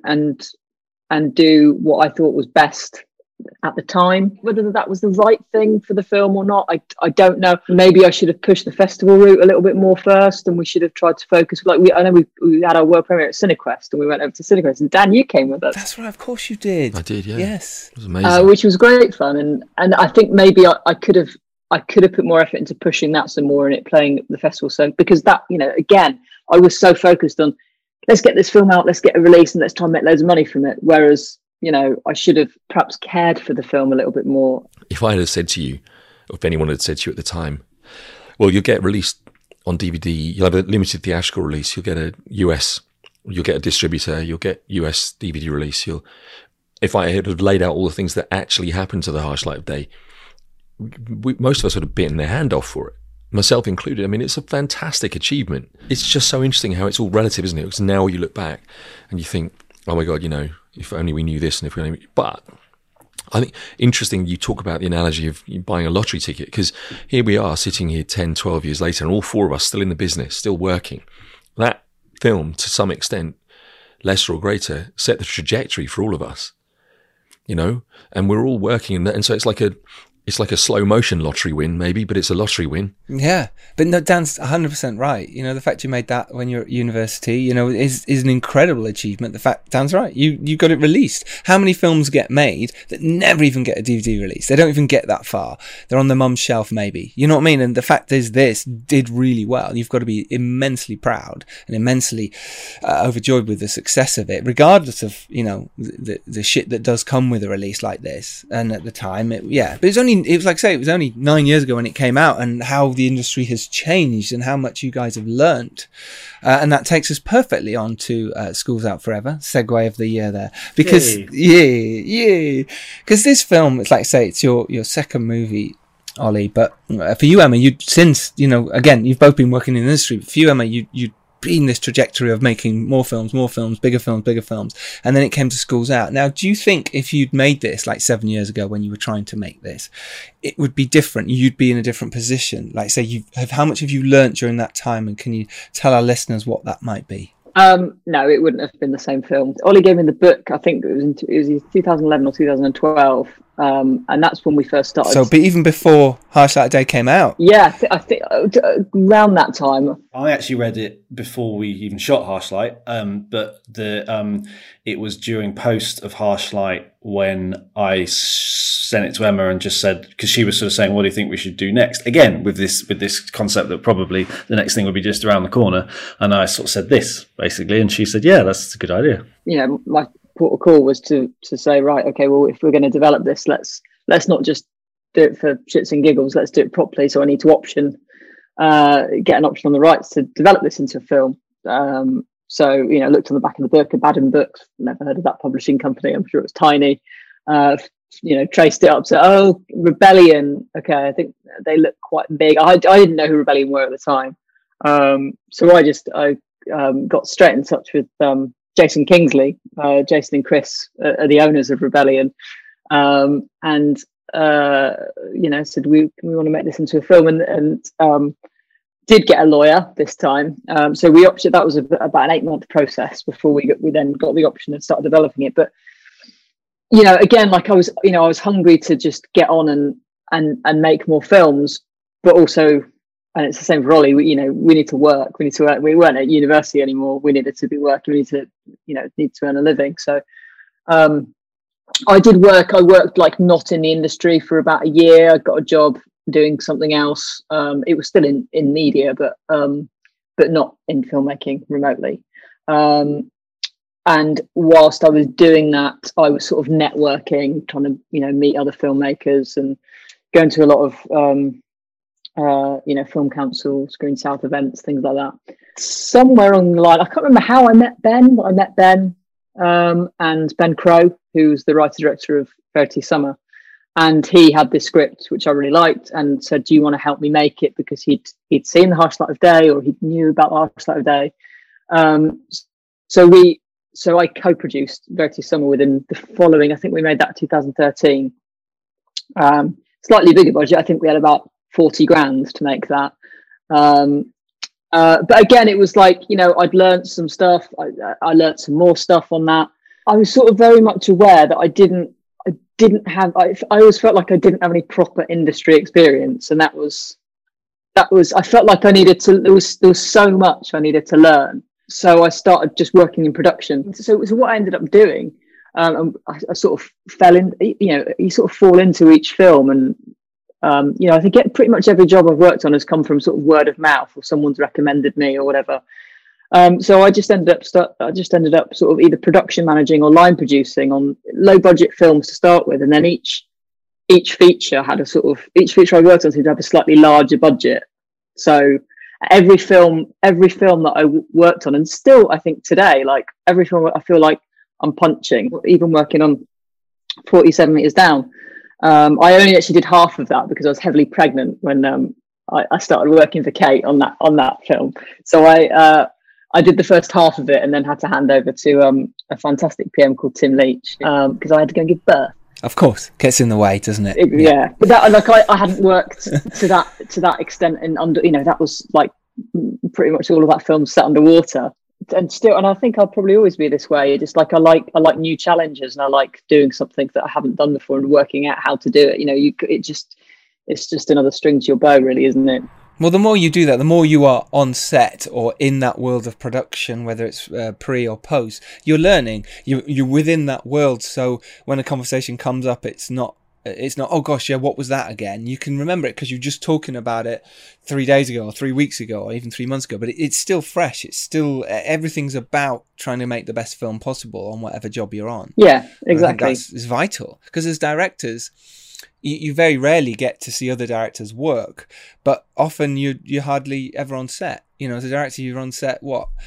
and do what I thought was best at the time. Whether that was the right thing for the film or not, I don't know. Maybe I should have pushed the festival route a little bit more first, and we should have tried to focus. I know we had our world premiere at Cinequest, and we went over to Cinequest, and Dan, you came with us. That's right, of course you did. I did, yeah. Yes, it was amazing. Which was great fun, and I think maybe I could have put more effort into pushing that some more, and it playing at the festival. So because that, again, I was so focused on let's get this film out, let's get a release, and let's try and make loads of money from it. Whereas, I should have perhaps cared for the film a little bit more. If I had said to you, or if anyone had said to you at the time, well, you'll get released on DVD, you'll have a limited theatrical release, you'll get a distributor, you'll get US DVD release. If I had laid out all the things that actually happened to The Harsh Light of Day, most of us would have bitten their hand off for it. Myself included. I mean, it's a fantastic achievement. It's just so interesting how it's all relative, isn't it? Because now you look back and you think, oh my God, if only we knew this and if we only... But I think interesting you talk about the analogy of buying a lottery ticket, because here we are sitting here 10, 12 years later, and all four of us still in the business, still working. That film, to some extent, lesser or greater, set the trajectory for all of us, and we're all working. And so it's like a slow motion lottery win, maybe, but it's a lottery win. Yeah, but no, Dan's 100% right. The fact you made that when you're at university, is an incredible achievement. The fact Dan's right, you got it released. How many films get made that never even get a DVD release? They don't even get that far. They're on the mum's shelf, maybe. You know what I mean? And the fact is, this did really well. You've got to be immensely proud and immensely overjoyed with the success of it, regardless of the shit that does come with a release like this. And at the time, but it was like I say, it was only 9 years ago when it came out, and how the industry has changed and how much you guys have learnt. And that takes us perfectly on to Schools Out Forever, segue of the year there. Because, because this film, it's like I say, it's your second movie, Ollie. But for you, Emma, again, you've both been working in the industry. But for you, Emma, you'd been this trajectory of making more films, bigger films, and then it came to Schools Out. Now, do you think if you'd made this like 7 years ago when you were trying to make this, it would be different? You'd be in a different position? Like, say, how much have you learnt during that time, and can you tell our listeners what that might be? No, it wouldn't have been the same film. Ollie gave me the book, I think it was 2011 or 2012, and that's when we first started. So, but even before Harsh Light of Day came out? Yeah, I think around that time. I actually read it before we even shot Harsh Light, but it was during post of Harsh Light when I sent it to Emma and just said, because she was sort of saying, what do you think we should do next? Again, with this concept that probably the next thing would be just around the corner. And I sort of said this, basically. And she said, yeah, that's a good idea. My port of call was to say, right, okay, well, if we're going to develop this, let's not just do it for shits and giggles. Let's do it properly. So I need to get an option on the rights to develop this into a film. So, looked on the back of the book, Abaddon Books, never heard of that publishing company. I'm sure it was tiny. Traced it up. So, Rebellion. Okay, I think they look quite big. I didn't know who Rebellion were at the time. So I got straight in touch with Jason Kingsley. Jason and Chris are the owners of Rebellion. And said we want to make this into a film, and did get a lawyer this time. So we opted. That was about an 8-month process before we then got the option and started developing it. But again, like I was hungry to just get on and make more films, but also and it's the same for Ollie. We need to work. We weren't at university anymore. We needed to be working. We need to earn a living. So I did work. I worked like not in the industry for about a year. I got a job doing something else. It was still in media, but not in filmmaking remotely. And whilst I was doing that, I was sort of networking, trying to, meet other filmmakers and going to a lot of, film council, Screen South events, things like that. Somewhere on the line, I can't remember how I met Ben, but I met Ben and Ben Crow, who's the writer-director of Verity Summer. And he had this script, which I really liked, and said, do you want to help me make it? Because he'd seen The Harsh Light of Day, or he knew about The Harsh Light of Day. So I co-produced Verity Summer within the following, I think we made that 2013. Slightly bigger budget. I think we had about 40 grand to make that. But again, it was like, I'd learned some stuff. I learned some more stuff on that. I was sort of very much aware that I always felt like I didn't have any proper industry experience. And that was, I felt like I needed to, there was so much I needed to learn. So I started just working in production. So what I ended up doing, I sort of fell in, you sort of fall into each film. And, I think pretty much every job I've worked on has come from sort of word of mouth, or someone's recommended me or whatever. So I just ended up sort of either production managing or line producing on low budget films to start with. And then each feature I worked on seemed to have a slightly larger budget. So every film that I worked on, and still I think today, like every film I feel like I'm punching, even working on 47 Meters Down. I only actually did half of that because I was heavily pregnant when I started working for Kate on that film. So I did the first half of it and then had to hand over to a fantastic PM called Tim Leach because I had to go and give birth. Of course, gets in the way, doesn't it? Yeah, but that, like, I hadn't worked to that extent, and that was like pretty much all of that film set underwater. And I think I'll probably always be this way. Just like I like new challenges, and I like doing something that I haven't done before and working out how to do it. It's just another string to your bow, really, isn't it? Well, the more you do that, the more you are on set or in that world of production, whether it's pre or post, you're learning. You're within that world. So when a conversation comes up, it's not, oh gosh, yeah, what was that again? You can remember it because you're just talking about it 3 days ago or 3 weeks ago or even 3 months ago. But it's still fresh. It's still, everything's about trying to make the best film possible on whatever job you're on. Yeah, exactly. It's vital because as directors, you very rarely get to see other directors work, but often you're hardly ever on set. As a director, you're on set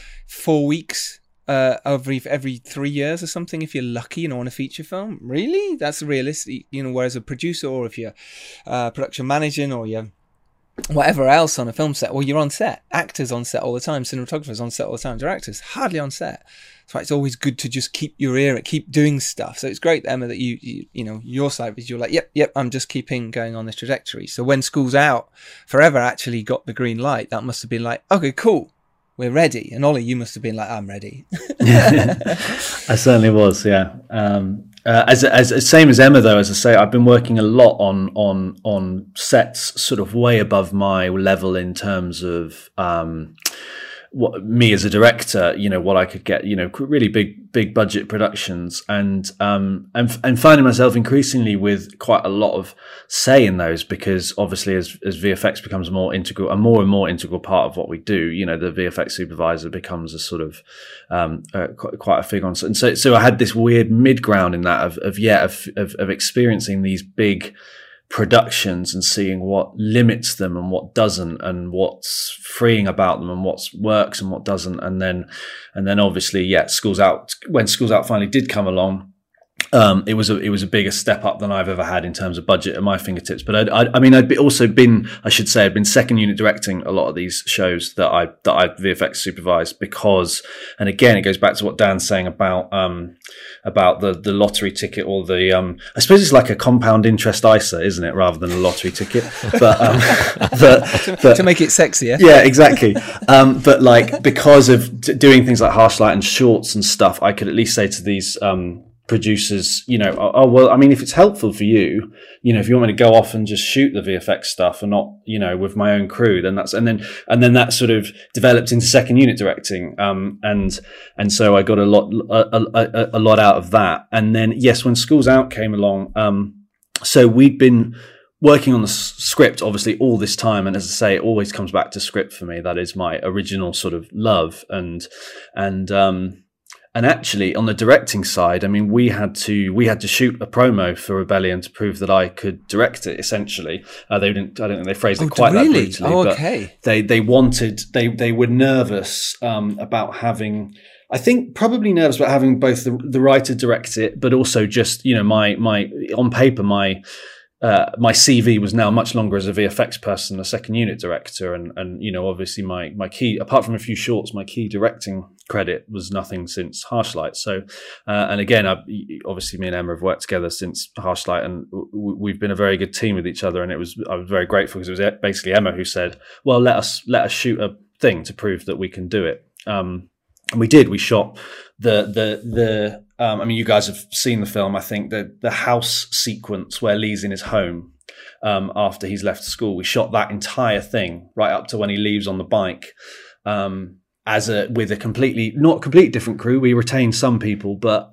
4 weeks every 3 years or something, if you're lucky, on a feature film. Really, that's realistic. Whereas a producer, or if you're production managing, or you're whatever else on a film set, well, you're on set. Actors on set all the time, cinematographers on set all the time, directors hardly on set. That's why it's always good to just keep your ear, keep doing stuff. So it's great, Emma, that you your side is you're like, yep, I'm just keeping going on this trajectory. So when School's Out Forever actually got the green light, that must have been like, okay, cool, we're ready. And Ollie, you must have been like, I'm ready. I certainly was, yeah. As same as Emma, though, as I say, I've been working a lot on sets sort of way above my level in terms of what me as a director, what I could get, really big budget productions, and finding myself increasingly with quite a lot of say in those, because obviously as VFX becomes a more and more integral part of what we do, the VFX supervisor becomes a sort of quite a figure on. And so I had this weird mid ground in that of experiencing these big productions and seeing what limits them and what doesn't, and what's freeing about them and what works and what doesn't, and then obviously School's Out, when School's Out finally did come along, it was a bigger step up than I've ever had in terms of budget at my fingertips. But I'd been second unit directing a lot of these shows that I VFX supervised, because, and again, it goes back to what Dan's saying about the lottery ticket, or the I suppose it's like a compound interest ISA, isn't it, rather than a lottery ticket? But to make it sexier. Yeah, exactly. But like, because of doing things like Harsh Light and shorts and stuff, I could at least say to these producers, oh well, I mean, if it's helpful for you, if you want me to go off and just shoot the VFX stuff and not, with my own crew, then that's, and then that sort of developed into second unit directing, and so I got a lot out of that. And then yes, when Schools Out came along, so we'd been working on the script obviously all this time, and as I say, it always comes back to script for me. That is my original sort of love, and actually on the directing side, I mean, we had to shoot a promo for Rebellion to prove that I could direct it. Essentially, I don't think they phrased it quite that brutally. Okay. But they were nervous about having. I think probably nervous about having both the writer direct it, but also just my on paper my CV was now much longer as a VFX person, a second unit director, and obviously my key, apart from a few shorts, my key directing credit was nothing since Harshlight. So, and again, obviously me and Emma have worked together since Harshlight, and we've been a very good team with each other. And I was very grateful, because it was basically Emma who said, "Well, let us shoot a thing to prove that we can do it." And we did. We shot the I mean, you guys have seen the film. I think the house sequence where Lee's in his home after he's left school. We shot that entire thing right up to when he leaves on the bike, with a completely different crew. We retained some people, but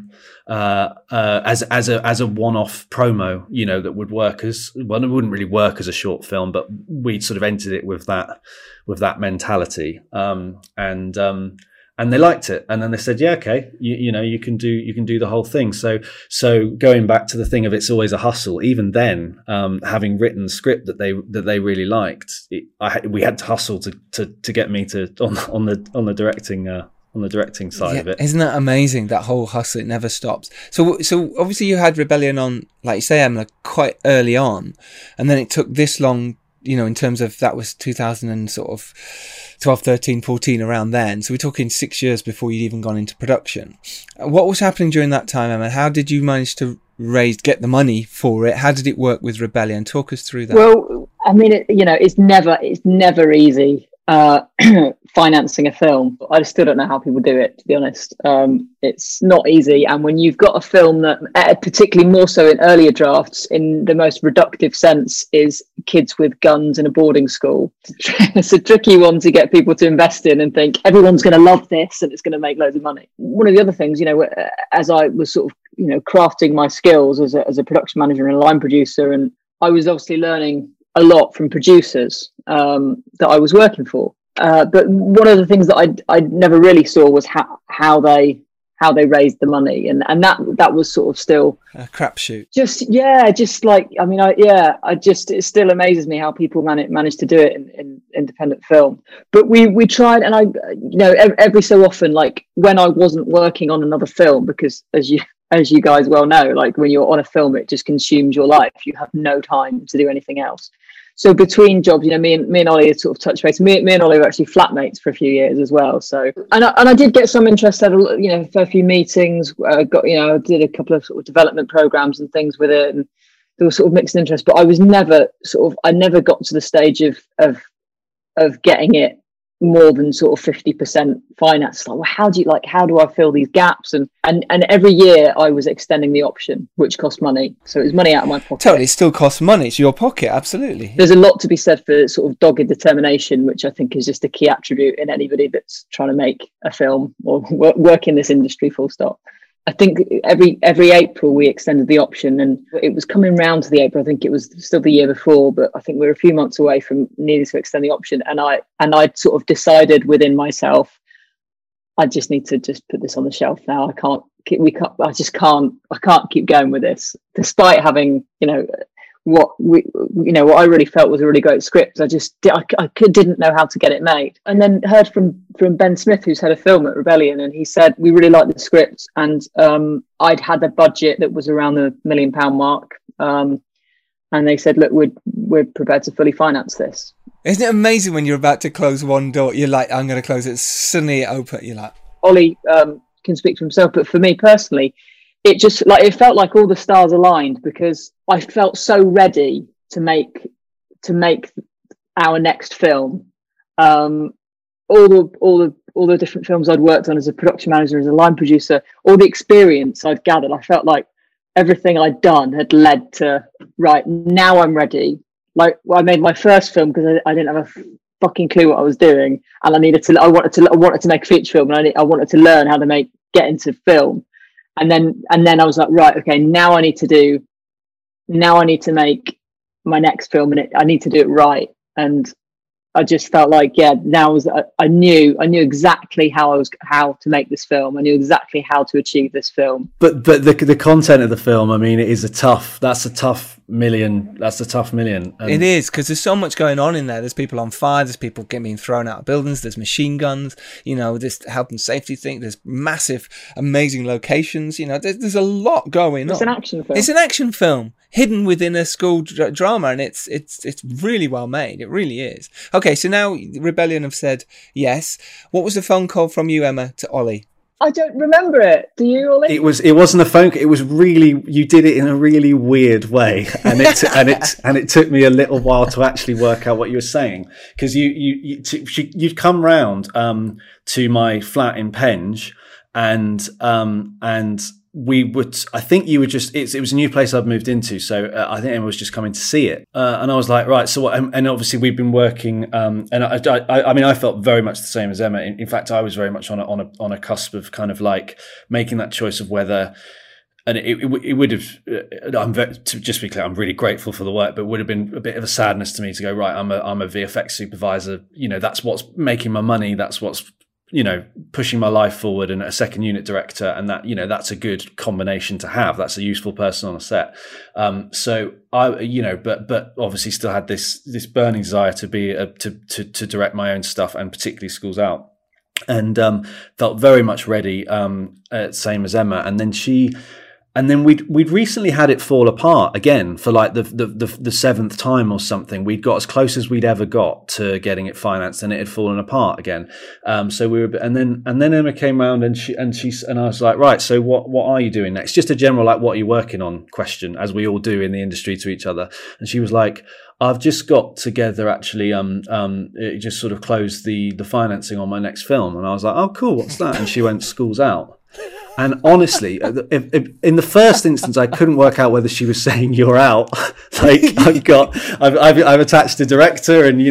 as a one-off promo, that would work as well. It wouldn't really work as a short film, but we'd sort of entered it with that mentality, and they liked it, and then they said, "Yeah, okay, you can do the whole thing." So going back to the thing of it's always a hustle. Even then, having written the script that they really liked, we had to hustle to get me to on the directing side of it. Isn't that amazing? That whole hustle, it never stops. So obviously you had Rebellion on, like you say, Emma, quite early on, and then it took this long. In terms of that was 2000 and sort of 12, 13, 14, around then. So we're talking 6 years before you'd even gone into production. What was happening during that time, Emma? How did you manage to get the money for it? How did it work with Rebellion? Talk us through that. Well, I mean, it's never easy financing a film. I still don't know how people do it, to be honest. It's not easy, and when you've got a film that, particularly more so in earlier drafts, in the most reductive sense, is kids with guns in a boarding school, it's a tricky one to get people to invest in and think everyone's going to love this and it's going to make loads of money. One of the other things, as I was sort of crafting my skills as a production manager and a line producer, and I was obviously learning a lot from producers that I was working for. But one of the things that I never really saw was how they raised the money, and that was sort of still a crapshoot. It still amazes me how people manage to do it in independent film. But we tried, and every so often, like when I wasn't working on another film, because as you guys well know, like when you're on a film, it just consumes your life. You have no time to do anything else. So between jobs, me and Ollie had sort of touched base. Me and Ollie were actually flatmates for a few years as well. So, and I did get some interest at a few meetings. I did a couple of sort of development programs and things with it, and there was sort of mixed interest. But I was never I never got to the stage of getting it more than sort of 50% finance. Like, well, how do I fill these gaps? And every year I was extending the option, which cost money. So it was money out of my pocket. Totally, it still costs money. It's your pocket, absolutely. There's a lot to be said for sort of dogged determination, which I think is just a key attribute in anybody that's trying to make a film or work in this industry, full stop. I think every April we extended the option, and it was coming round to the April. I think it was still the year before, but I think we were a few months away from needing to extend the option. And I'd sort of decided within myself, I just need to just put this on the shelf now. I can't keep going with this, despite having what I really felt was a really great script. I didn't know how to get it made. And then heard from Ben Smith, who's had a film at Rebellion, and he said we really liked the script, and I'd had a budget that was around the £1 million mark, and they said, look, we're prepared to fully finance this. Isn't it amazing when you're about to close one door, you're like, I'm going to close it, suddenly it open, you're like... Ollie can speak for himself, but for me personally, it felt like all the stars aligned, because I felt so ready to make our next film. All the all the different films I'd worked on as a production manager, as a line producer, all the experience I'd gathered, I felt like everything I'd done had led to, right, now I'm ready. Like, I made my first film because I didn't have a fucking clue what I was doing, and I wanted to make a feature film, and I wanted to learn how to get into film, and then I was like, right, okay, now I need to make my next film, and I need to do it right. And I just felt like, I knew exactly how to make this film. I knew exactly how to achieve this film. But the content of the film, I mean, it is that's a tough million. It is, because there's so much going on in there. There's people on fire. There's people being thrown out of buildings. There's machine guns. This health and safety thing. There's massive, amazing locations. There's a lot going on. It's an action film. It's an action film hidden within a school drama, and it's really well made. It really is. Okay, so now Rebellion have said yes. What was the phone call from you, Emma, to Ollie? I don't remember it. Do you, Ollie? It wasn't a phone call. It was you did it in a really weird way, and it took me a little while to actually work out what you were saying, because you'd come round to my flat in Penge, and we would, I think you were just, it was a new place I'd moved into, so I think Emma was just coming to see it, and I was like, right, so what? And obviously we've been working, and I mean, I felt very much the same as Emma. In fact, I was very much on a cusp of kind of like making that choice of whether, and it would have, to just be clear, I'm really grateful for the work, but it would have been a bit of a sadness to me to go, right, I'm a VFX supervisor, that's what's making my money, that's what's pushing my life forward, and a second unit director, and that, that's a good combination to have. That's a useful person on a set. So I, but obviously still had this burning desire to be to direct my own stuff, and particularly Schools Out, and felt very much ready, same as Emma. And then we'd recently had it fall apart again for like the seventh time or something. We'd got as close as we'd ever got to getting it financed, and it had fallen apart again. So we were, and then Emma came round, and I was like, right, so what are you doing next? Just a general, like, what are you working on question, as we all do in the industry to each other. And she was like, I've just got together actually, it just sort of closed the financing on my next film. And I was like, oh, cool, what's that? And she went, Schools Out. And honestly, in the first instance, I couldn't work out whether she was saying "you're out." Like I've attached a director, and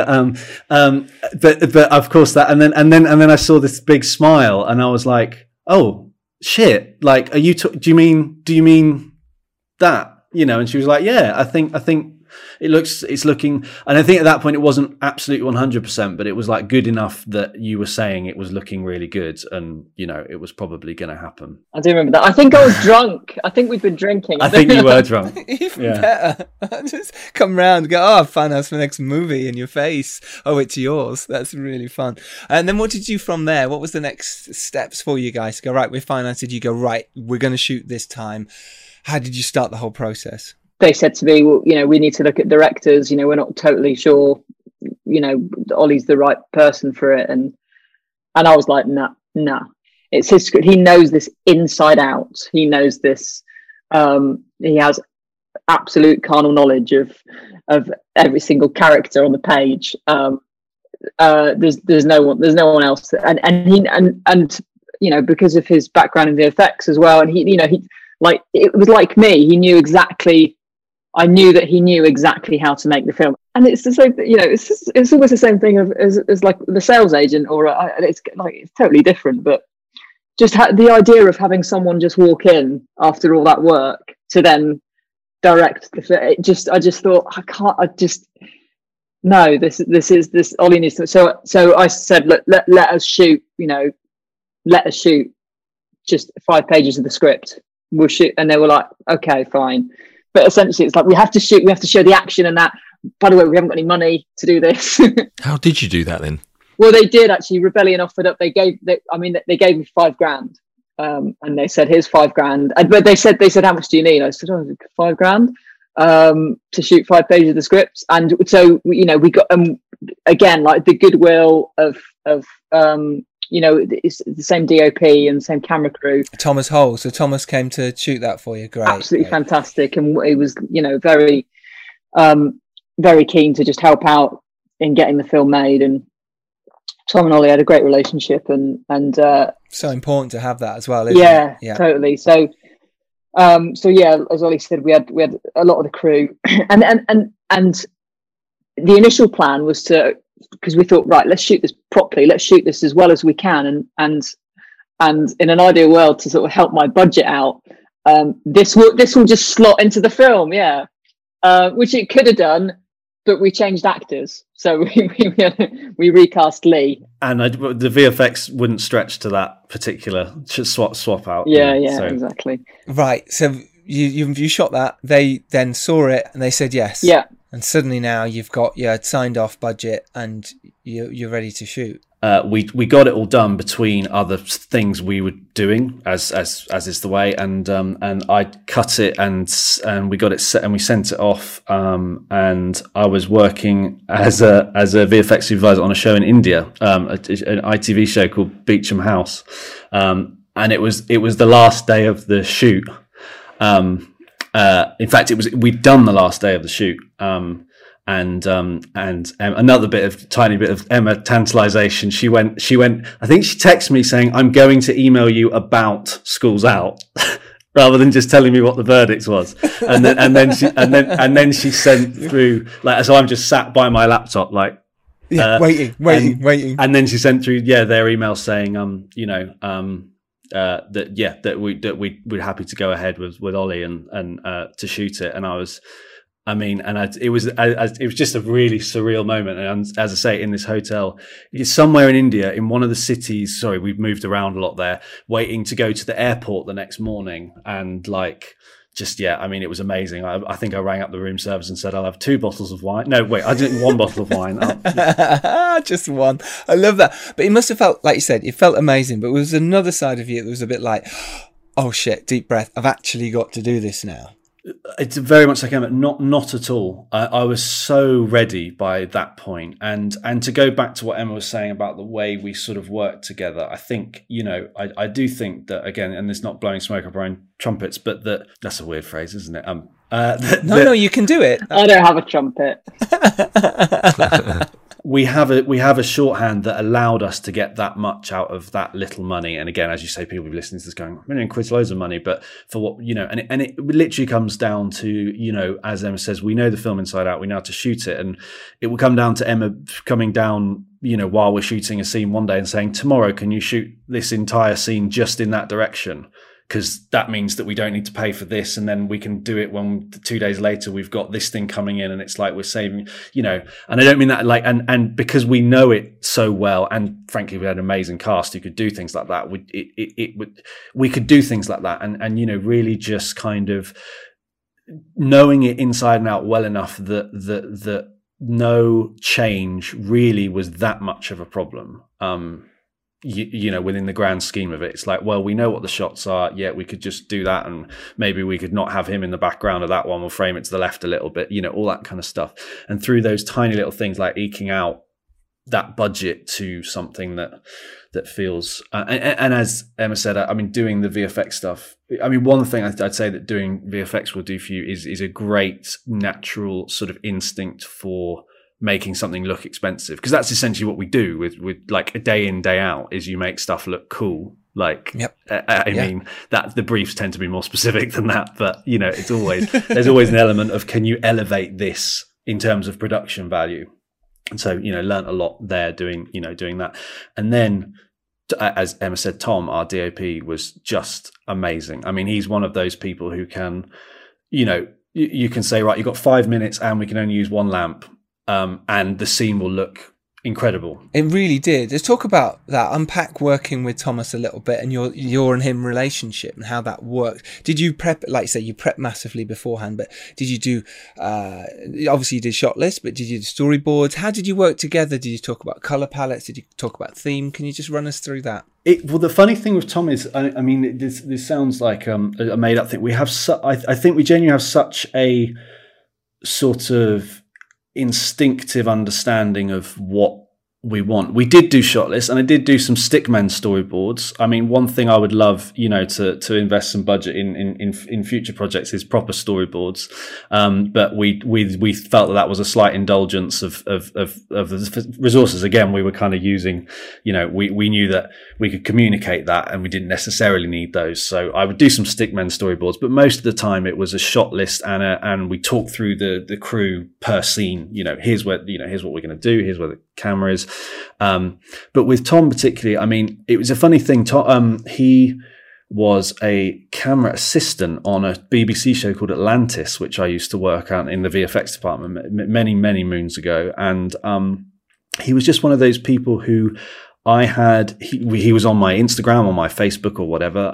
but of course that, and then I saw this big smile, and I was like, "Oh shit! Like, are you? Do you mean that? And she was like, "Yeah, I think." It's looking, and I think at that point it wasn't absolutely 100%, but it was like good enough that you were saying it was looking really good, and it was probably going to happen. I do remember that. I think I was drunk. I think we'd been drinking. I think you were drunk. Even better. Just come round and go, oh, finance my next movie in your face. Oh, it's yours. That's really fun. And then what did you from there? What was the next steps for you guys? Go, right, we're financed. You go, right, we're going to shoot this time. How did you start the whole process? They said to me, well, we need to look at directors. We're not totally sure, Ollie's the right person for it. And I was like, nah, it's his script. He knows this inside out. He knows this. He has absolute carnal knowledge of every single character on the page. There's no one else. And because of his background in VFX as well. And he like, it was like me. He knew exactly. I knew that he knew exactly how to make the film, and it's the same. It's almost the same thing as like the sales agent, or it's totally different. But just the idea of having someone just walk in after all that work to then direct the film. I just thought no. This Ollie needs to. So I said, let us shoot. Let us shoot just 5 pages of the script. We'll shoot, and they were like, okay, fine. But essentially, it's like we have to show the action and that. By the way, we haven't got any money to do this. How did you do that then? Well, they did actually. Rebellion offered up. They gave me $5,000, and they said, "Here's $5,000." But they said, "How much do you need?" I said, "Oh, $5,000 to shoot 5 pages of the script." And so we got again, like the goodwill of it's the same DOP and the same camera crew. Thomas Hole. So Thomas came to shoot that for you. Great. Absolutely fantastic. And he was, very, very keen to just help out in getting the film made. And Tom and Ollie had a great relationship, and so important to have that as well, isn't yeah, it? Yeah, totally. So yeah, as Ollie said, we had a lot of the crew, and the initial plan was because we thought, right, let's shoot this properly, let's shoot this as well as we can, and in an ideal world, to sort of help my budget out, this will just slot into the film, which it could have done. But we changed actors, so we recast Lee, and the VFX wouldn't stretch to that particular swap out. Yeah, exactly. Right. So you shot that. They then saw it and they said yes. Yeah. And suddenly now you've got your signed off budget and you're ready to shoot. We got it all done between other things we were doing, as is the way, and I cut it and we got it set and we sent it off. And I was working as a VFX supervisor on a show in India, an ITV show called Beecham House, and it was the last day of the shoot. In fact, we'd done the last day of the shoot. And another tiny bit of Emma tantalization. She went, I think she texted me saying, "I'm going to email you about Schools Out," rather than just telling me what the verdict was. And then she sent through, like, so I'm just sat by my laptop, like, waiting. And then she sent through, their email saying, that we're happy to go ahead with Ollie and to shoot it. And it was just a really surreal moment. And as I say, in this hotel, it's somewhere in India, in one of the cities. Sorry, we've moved around a lot there, waiting to go to the airport the next morning. And it was amazing. I think I rang up the room service and said, "I'll have 2 bottles of wine." No, wait, I didn't. 1 bottle of wine. Just one. I love that. But it must have felt, like you said, it felt amazing. But there was another side of you that was a bit like, oh shit, deep breath. I've actually got to do this now. It's very much like Emma. Not at all. I was so ready by that point. And to go back to what Emma was saying about the way we sort of worked together, I think, I do think that, again, and it's not blowing smoke up our own trumpets, but that's a weird phrase, isn't it? No, you can do it. I don't have a trumpet. We have a shorthand that allowed us to get that much out of that little money. And again, as you say, people listening to this going, £1 million quid's loads of money, but for what, and it literally comes down to, as Emma says, we know the film inside out, we know how to shoot it. And it will come down to Emma coming down, while we're shooting a scene one day and saying, "Tomorrow, can you shoot this entire scene just in that direction? Because that means that we don't need to pay for this, and then we can do it when 2 days later we've got this thing coming in, and it's like we're saving, And I don't mean that like, and because we know it so well, and frankly, we had an amazing cast who could do things like that. We could do things like that, and really just kind of knowing it inside and out well enough that no change really was that much of a problem. Within the grand scheme of it, it's like, well, we know what the shots are. Yeah, we could just do that, and maybe we could not have him in the background of that one. We'll frame it to the left a little bit, all that kind of stuff. And through those tiny little things, like eking out that budget to something that feels. And as Emma said, doing the VFX stuff. One thing I'd say that doing VFX will do for you is a great natural sort of instinct for making something look expensive, because that's essentially what we do with like a day in, day out, is you make stuff look cool. Like, yep. I mean, that the briefs tend to be more specific than that, but it's always, there's always an element of, can you elevate this in terms of production value? And so, learnt a lot there doing that. And then, as Emma said, Tom, our DOP, was just amazing. He's one of those people who can, you can say, right, you've got 5 minutes and we can only use 1 lamp. And the scene will look incredible. It really did. Let's talk about that. Unpack working with Thomas a little bit and your and him relationship and how that worked. Did you prep, like you say, you prepped massively beforehand, but did you do, obviously you did shot lists, but did you do storyboards? How did you work together? Did you talk about colour palettes? Did you talk about theme? Can you just run us through that? Well, the funny thing with Tom is, this sounds like a made up thing. We have, I think we genuinely have such a sort of instinctive understanding of what we want. We did do shot lists, and I did do some stickmen storyboards. I mean, one thing I would love, to invest some budget in future projects is proper storyboards. But we felt that was a slight indulgence of the resources. Again, we were kind of using, we knew that we could communicate that, and we didn't necessarily need those. So I would do some stickmen storyboards, but most of the time it was a shot list, and we talked through the crew per scene. Here's what we're going to do. Here's where the camera is. But with Tom particularly, I mean, it was a funny thing. Tom, he was a camera assistant on a BBC show called Atlantis, which I used to work on in the VFX department many, many moons ago. And he was just one of those people who he was on my Instagram, on my Facebook or whatever.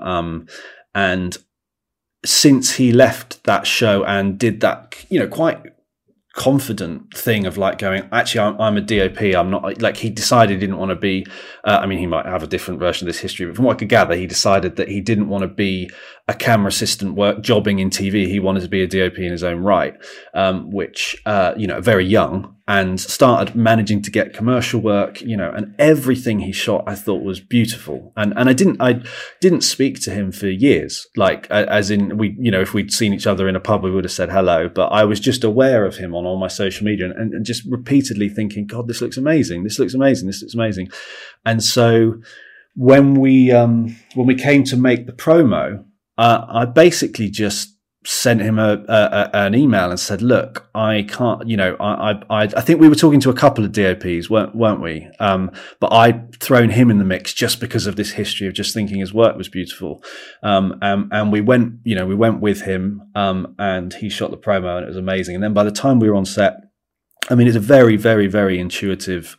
And since he left that show and did that, quite confident thing of like going, actually, I'm a DOP. I'm not, like, he decided he didn't want to be, he might have a different version of this history, but from what I could gather, he decided that he didn't want to be a camera assistant jobbing in TV. He wanted to be a DOP in his own right, which, very young, and started managing to get commercial work, and everything he shot I thought was beautiful. And I didn't speak to him for years, like, as in if we'd seen each other in a pub, we would have said hello, but I was just aware of him on all my social media and just repeatedly thinking, God, this looks amazing. This looks amazing. This looks amazing. And so when we came to make the promo, I basically just sent him an email and said, look, I can't, I think we were talking to a couple of DOPs, weren't we? But I'd thrown him in the mix just because of this history of just thinking his work was beautiful. And we went with him, and he shot the promo, and it was amazing. And then by the time we were on set, I mean, it's a very, very, very intuitive,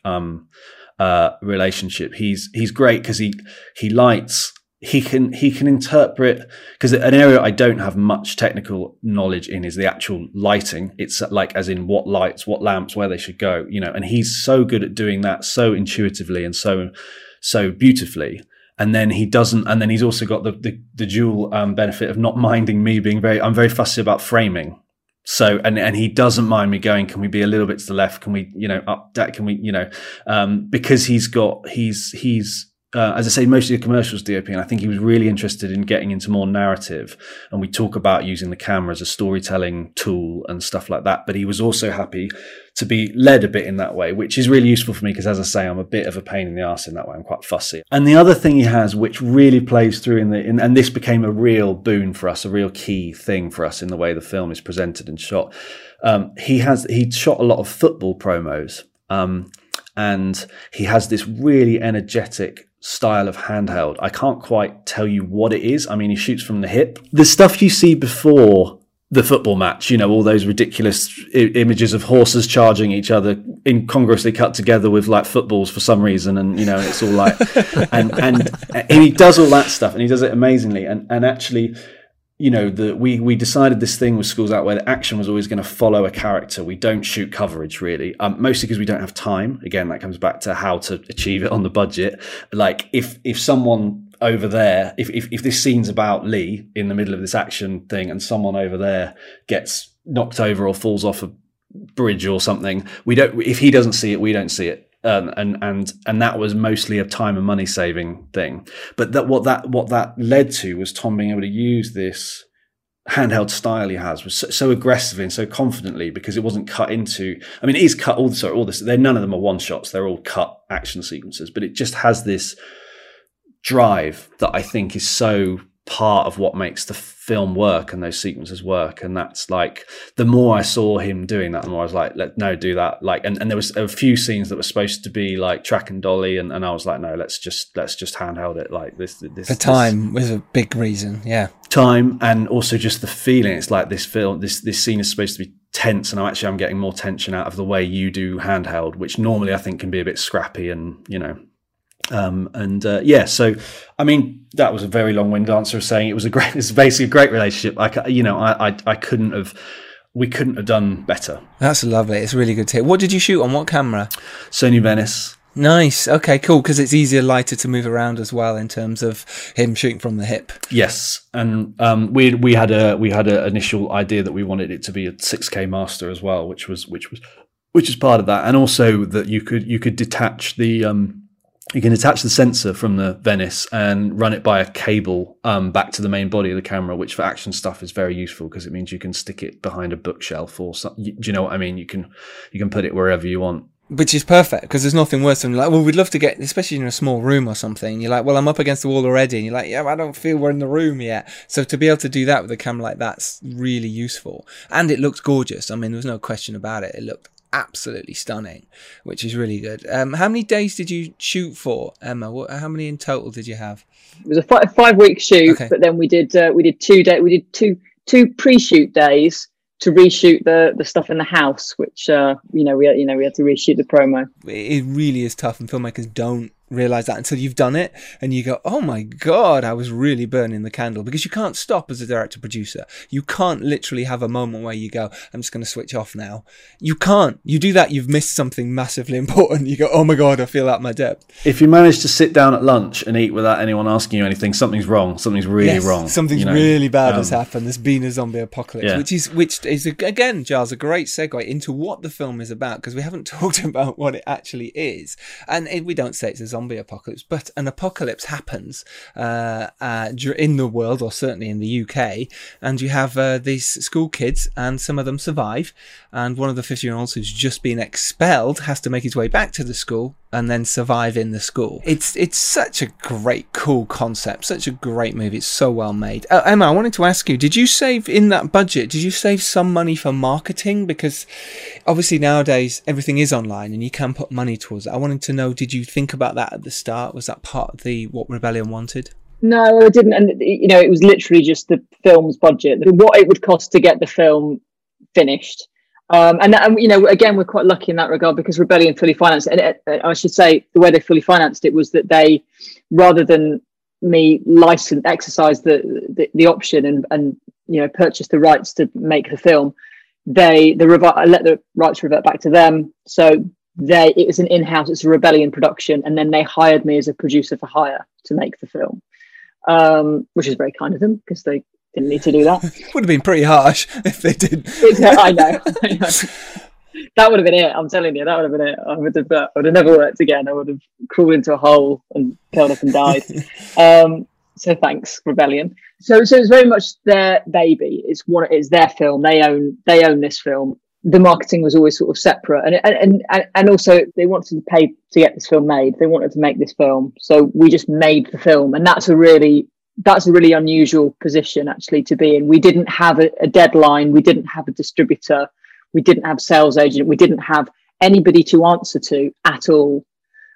relationship. He's great because he lights. He can interpret, because an area I don't have much technical knowledge in is the actual lighting. It's like, as in what lights, what lamps, where they should go, and he's so good at doing that so intuitively and so beautifully. And then he's also got the dual benefit of not minding me being I'm very fussy about framing. So, and he doesn't mind me going, can we be a little bit to the left? Can we, up that? Can we, because he's as I say, mostly the commercials DOP, and I think he was really interested in getting into more narrative. And we talk about using the camera as a storytelling tool and stuff like that. But he was also happy to be led a bit in that way, which is really useful for me because, as I say, I'm a bit of a pain in the arse in that way. I'm quite fussy. And the other thing he has, which really plays through and this became a real boon for us, a real key thing for us in the way the film is presented and shot. He shot a lot of football promos, and he has this really energetic style of handheld. I can't quite tell you what it is. I mean, he shoots from the hip. The stuff you see before the football match, all those ridiculous images of horses charging each other, incongruously cut together with like footballs for some reason, and it's all like, and he does all that stuff, and he does it amazingly. And actually, we decided this thing with Schools Out where the action was always going to follow a character. We don't shoot coverage really, mostly because we don't have time. Again, that comes back to how to achieve it on the budget. Like if someone over there, if this scene's about Lee in the middle of this action thing, and someone over there gets knocked over or falls off a bridge or something, if he doesn't see it, we don't see it. And that was mostly a time and money saving thing. But what that led to was Tom being able to use this handheld style he has was so aggressively and so confidently, because it wasn't cut into. I mean, it is cut all this. None of them are one shots. They're all cut action sequences. But it just has this drive that I think is so part of what makes the film work and those sequences work. And that's like, the more I saw him doing that, the more I was like, no, do that. Like, and there was a few scenes that were supposed to be like track and dolly, and I was like, no, let's just handheld it like this. The time was a big reason, yeah. Time, and also just the feeling. It's like this scene is supposed to be tense, and I'm getting more tension out of the way you do handheld, which normally I think can be a bit scrappy and so I mean, that was a very long-winded answer of saying it's basically a great relationship. We couldn't have done better. That's lovely. It's really good to hear. What did you shoot on? What camera? Sony Venice. Nice. Okay, cool. Because it's easier, lighter to move around as well in terms of him shooting from the hip. Yes, and we had an initial idea that we wanted it to be a 6K master as well, which was which is part of that, and also that you could detach the you can attach the sensor from the Venice and run it by a cable back to the main body of the camera, which for action stuff is very useful because it means you can stick it behind a bookshelf or something. Do you know what I mean? You can put it wherever you want. Which is perfect, because there's nothing worse than like, well, we'd love to get, especially in a small room or something. You're like, well, I'm up against the wall already, and you're like, yeah, I don't feel we're in the room yet. So to be able to do that with a camera like that's really useful, and it looked gorgeous. I mean, there was no question about it. It looked absolutely stunning, which is really good. How many days did you shoot for, Emma? How many in total did you have? It was a 5-week shoot, but then we did 2 days. We did two pre-shoot days to reshoot the stuff in the house, which we had to reshoot the promo. It really is tough, and filmmakers don't realize that until you've done it and you go, oh my god, I was really burning the candle, because you can't stop as a director producer. You can't literally have a moment where you go, I'm just going to switch off now. You can't. You do that, you've missed something massively important. You go, oh my god, I feel at my depth. If you manage to sit down at lunch and eat without anyone asking you anything, something's wrong. Something's really wrong. Something's really bad has happened. There's been a zombie apocalypse, which is again, Giles, a great segue into what the film is about, because we haven't talked about what it actually is. And we don't say it's a zombie apocalypse, but an apocalypse happens in the world, or certainly in the UK, and you have these school kids, and some of them survive, and one of the 50-year-olds who's just been expelled has to make his way back to the school and then survive in the school. It's such a great, cool concept, such a great movie. It's so well made. Emma, I wanted to ask you, did you save in that budget, did you save some money for marketing? Because obviously nowadays everything is online and you can put money towards it. I wanted to know, did you think about that at the start? Was that part of what Rebellion wanted? No, I didn't. And it was literally just the film's budget, what it would cost to get the film finished. And again, we're quite lucky in that regard, because Rebellion fully financed it. And I should say, the way they fully financed it was that they, rather than me exercise the option and purchase the rights to make the film, I let the rights revert back to them. So it was an in-house, it's a Rebellion production, and then they hired me as a producer for hire to make the film, which is very kind of them, because they didn't need to do that. Would have been pretty harsh if they did. I know. That would have been it. I'm telling you, that would have been it. I would have never worked again. I would have crawled into a hole and curled up and died. So thanks, Rebellion. So it's very much their baby. It's their film. They own this film. The marketing was always sort of separate, and also they wanted to pay to get this film made. They wanted to make this film, so we just made the film, and that's a really unusual position actually to be in. We didn't have a deadline. We didn't have a distributor. We didn't have sales agent. We didn't have anybody to answer to at all.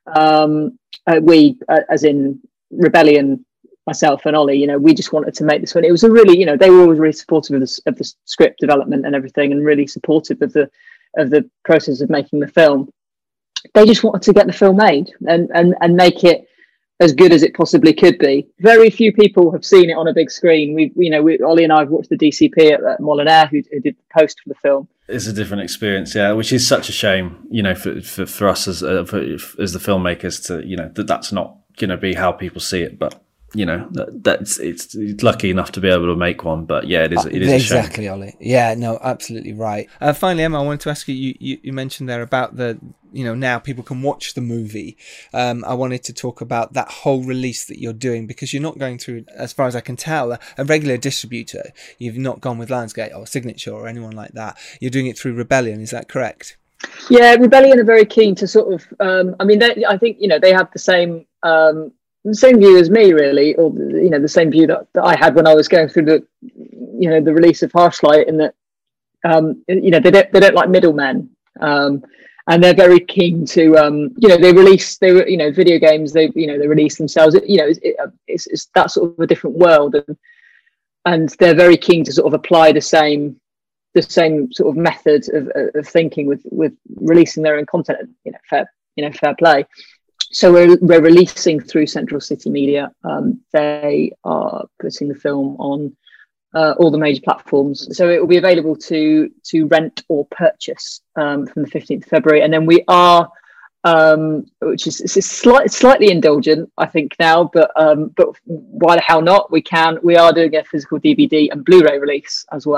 As in Rebellion, myself and Ollie, we just wanted to make this one. It was a really, they were always really supportive of the script development and everything, and really supportive of the process of making the film. They just wanted to get the film made and make it as good as it possibly could be. Very few people have seen it on a big screen. Ollie and I have watched the DCP at Molyneux, who did the post for the film. It's a different experience, yeah, which is such a shame, for us as the filmmakers to, that's not going to be how people see it, but. It's lucky enough to be able to make one, but yeah, it is exactly, a shame. Ollie. Yeah, no, absolutely right. Finally, Emma, I wanted to ask you. You mentioned there about the now people can watch the movie. I wanted to talk about that whole release that you're doing, because you're not going through, as far as I can tell, a regular distributor. You've not gone with Lionsgate or Signature or anyone like that. You're doing it through Rebellion. Is that correct? Yeah, Rebellion are very keen to sort of. I think they have the same view as me, really, or the same view that I had when I was going through the release of Harshlight, in that they don't like middlemen, and they're very keen to video games, they release themselves, it's that sort of a different world, and they're very keen to sort of apply the same sort of method of thinking with releasing their own content, fair play. So we're releasing through Central City Media. They are putting the film on all the major platforms. So it will be available to rent or purchase from the 15th of February. And then we are, which is slightly indulgent, I think now, but why the hell not? We are doing a physical DVD and Blu-ray release as well.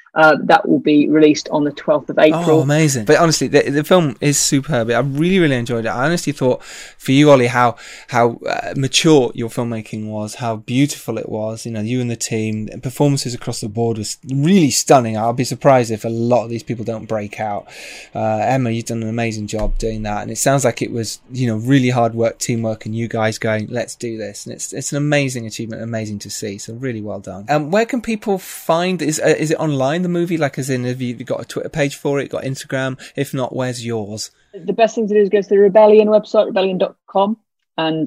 That will be released on the 12th of April. Oh, amazing. But honestly, the film is superb. I really, really enjoyed it. I honestly thought for you, Ollie, how mature your filmmaking was, how beautiful it was. You know, you and the team, performances across the board was really stunning. I'll be surprised if a lot of these people don't break out. Emma, you've done an amazing job doing that. And it sounds like it was, you know, really hard work, teamwork, and you guys going, let's do this. And it's an amazing achievement, amazing to see. So really well done. Where can people find, is it online, the movie? Like, as in, have you got a Twitter page for it, got Instagram? If not, where's yours? The best thing to do is go to the Rebellion website, rebellion.com, and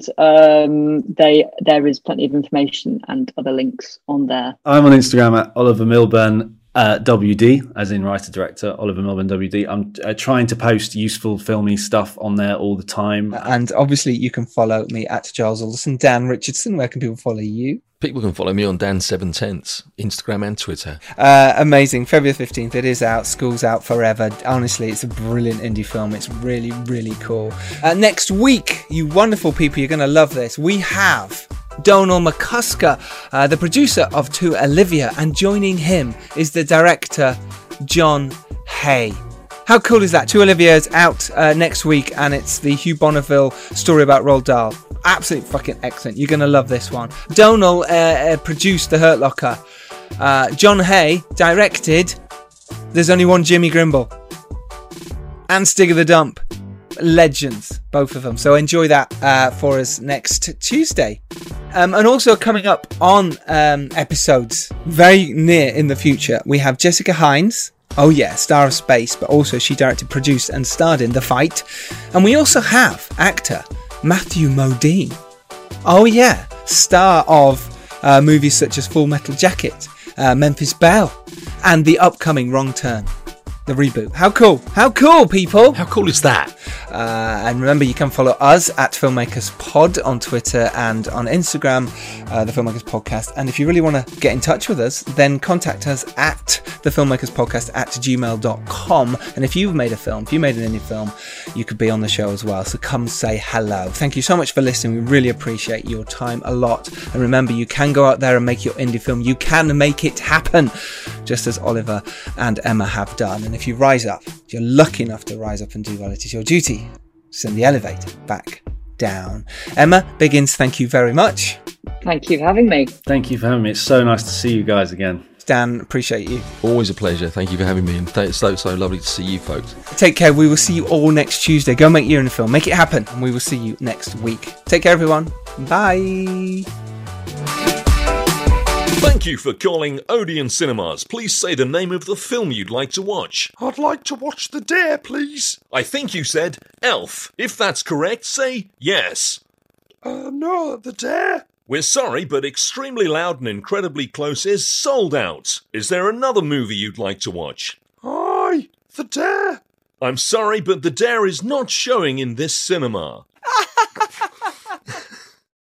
there is plenty of information and other links on there. I'm on Instagram at Oliver Milburn WD, as in writer-director, Oliver Milburn WD. I'm trying to post useful filmy stuff on there all the time. And obviously you can follow me at Giles Alderson. Dan Richardson, where can people follow you? People can follow me on Dan710s, Instagram and Twitter. Amazing. February 15th, it is out. School's out forever. Honestly, it's a brilliant indie film. It's really, really cool. Next week, you wonderful people, you're going to love this. We have Donal McCusker, the producer of To Olivia, and joining him is the director, John Hay. How cool is that? To Olivia is out next week, and it's the Hugh Bonneville story about Roald Dahl. Absolutely fucking excellent. You're going to love this one. Donal produced The Hurt Locker. John Hay directed There's Only One Jimmy Grimble and Stig of the Dump. Legends, both of them. So enjoy that for us next Tuesday. And also coming up on episodes very near in the future, we have Jessica Hines. Oh yeah, star of Space, but also she directed, produced and starred in The Fight. And we also have actor Matthew Modine. Oh yeah, star of movies such as Full Metal Jacket, Memphis Belle, and the upcoming Wrong Turn, the reboot. How cool? How cool, people? How cool is that? And remember, you can follow us at Filmmakers Pod on Twitter and on Instagram, the Filmmakers Podcast. And if you really want to get in touch with us, then contact us at thefilmmakerspodcast@gmail.com. And if you've made a film, if you made an indie film, you could be on the show as well. So come say hello. Thank you so much for listening. We really appreciate your time a lot. And remember, you can go out there and make your indie film. You can make it happen, just as Oliver and Emma have done. And if you rise up, if you're lucky enough to rise up and do well, it is your duty to send the elevator back down. Emma Biggins, thank you very much. Thank you for having me. Thank you for having me. It's so nice to see you guys again. Dan, appreciate you. Always a pleasure. Thank you for having me, and it's so lovely to see you folks. Take care. We will see you all next Tuesday. Go make your own film. Make it happen. And we will see you next week. Take care, everyone. Bye. Thank you for calling Odeon Cinemas. Please say the name of the film you'd like to watch. I'd like to watch The Dare, please. I think you said Elf. If that's correct, say yes. No, The Dare. We're sorry, but Extremely Loud and Incredibly Close is sold out. Is there another movie you'd like to watch? Aye, The Dare. I'm sorry, but The Dare is not showing in this cinema.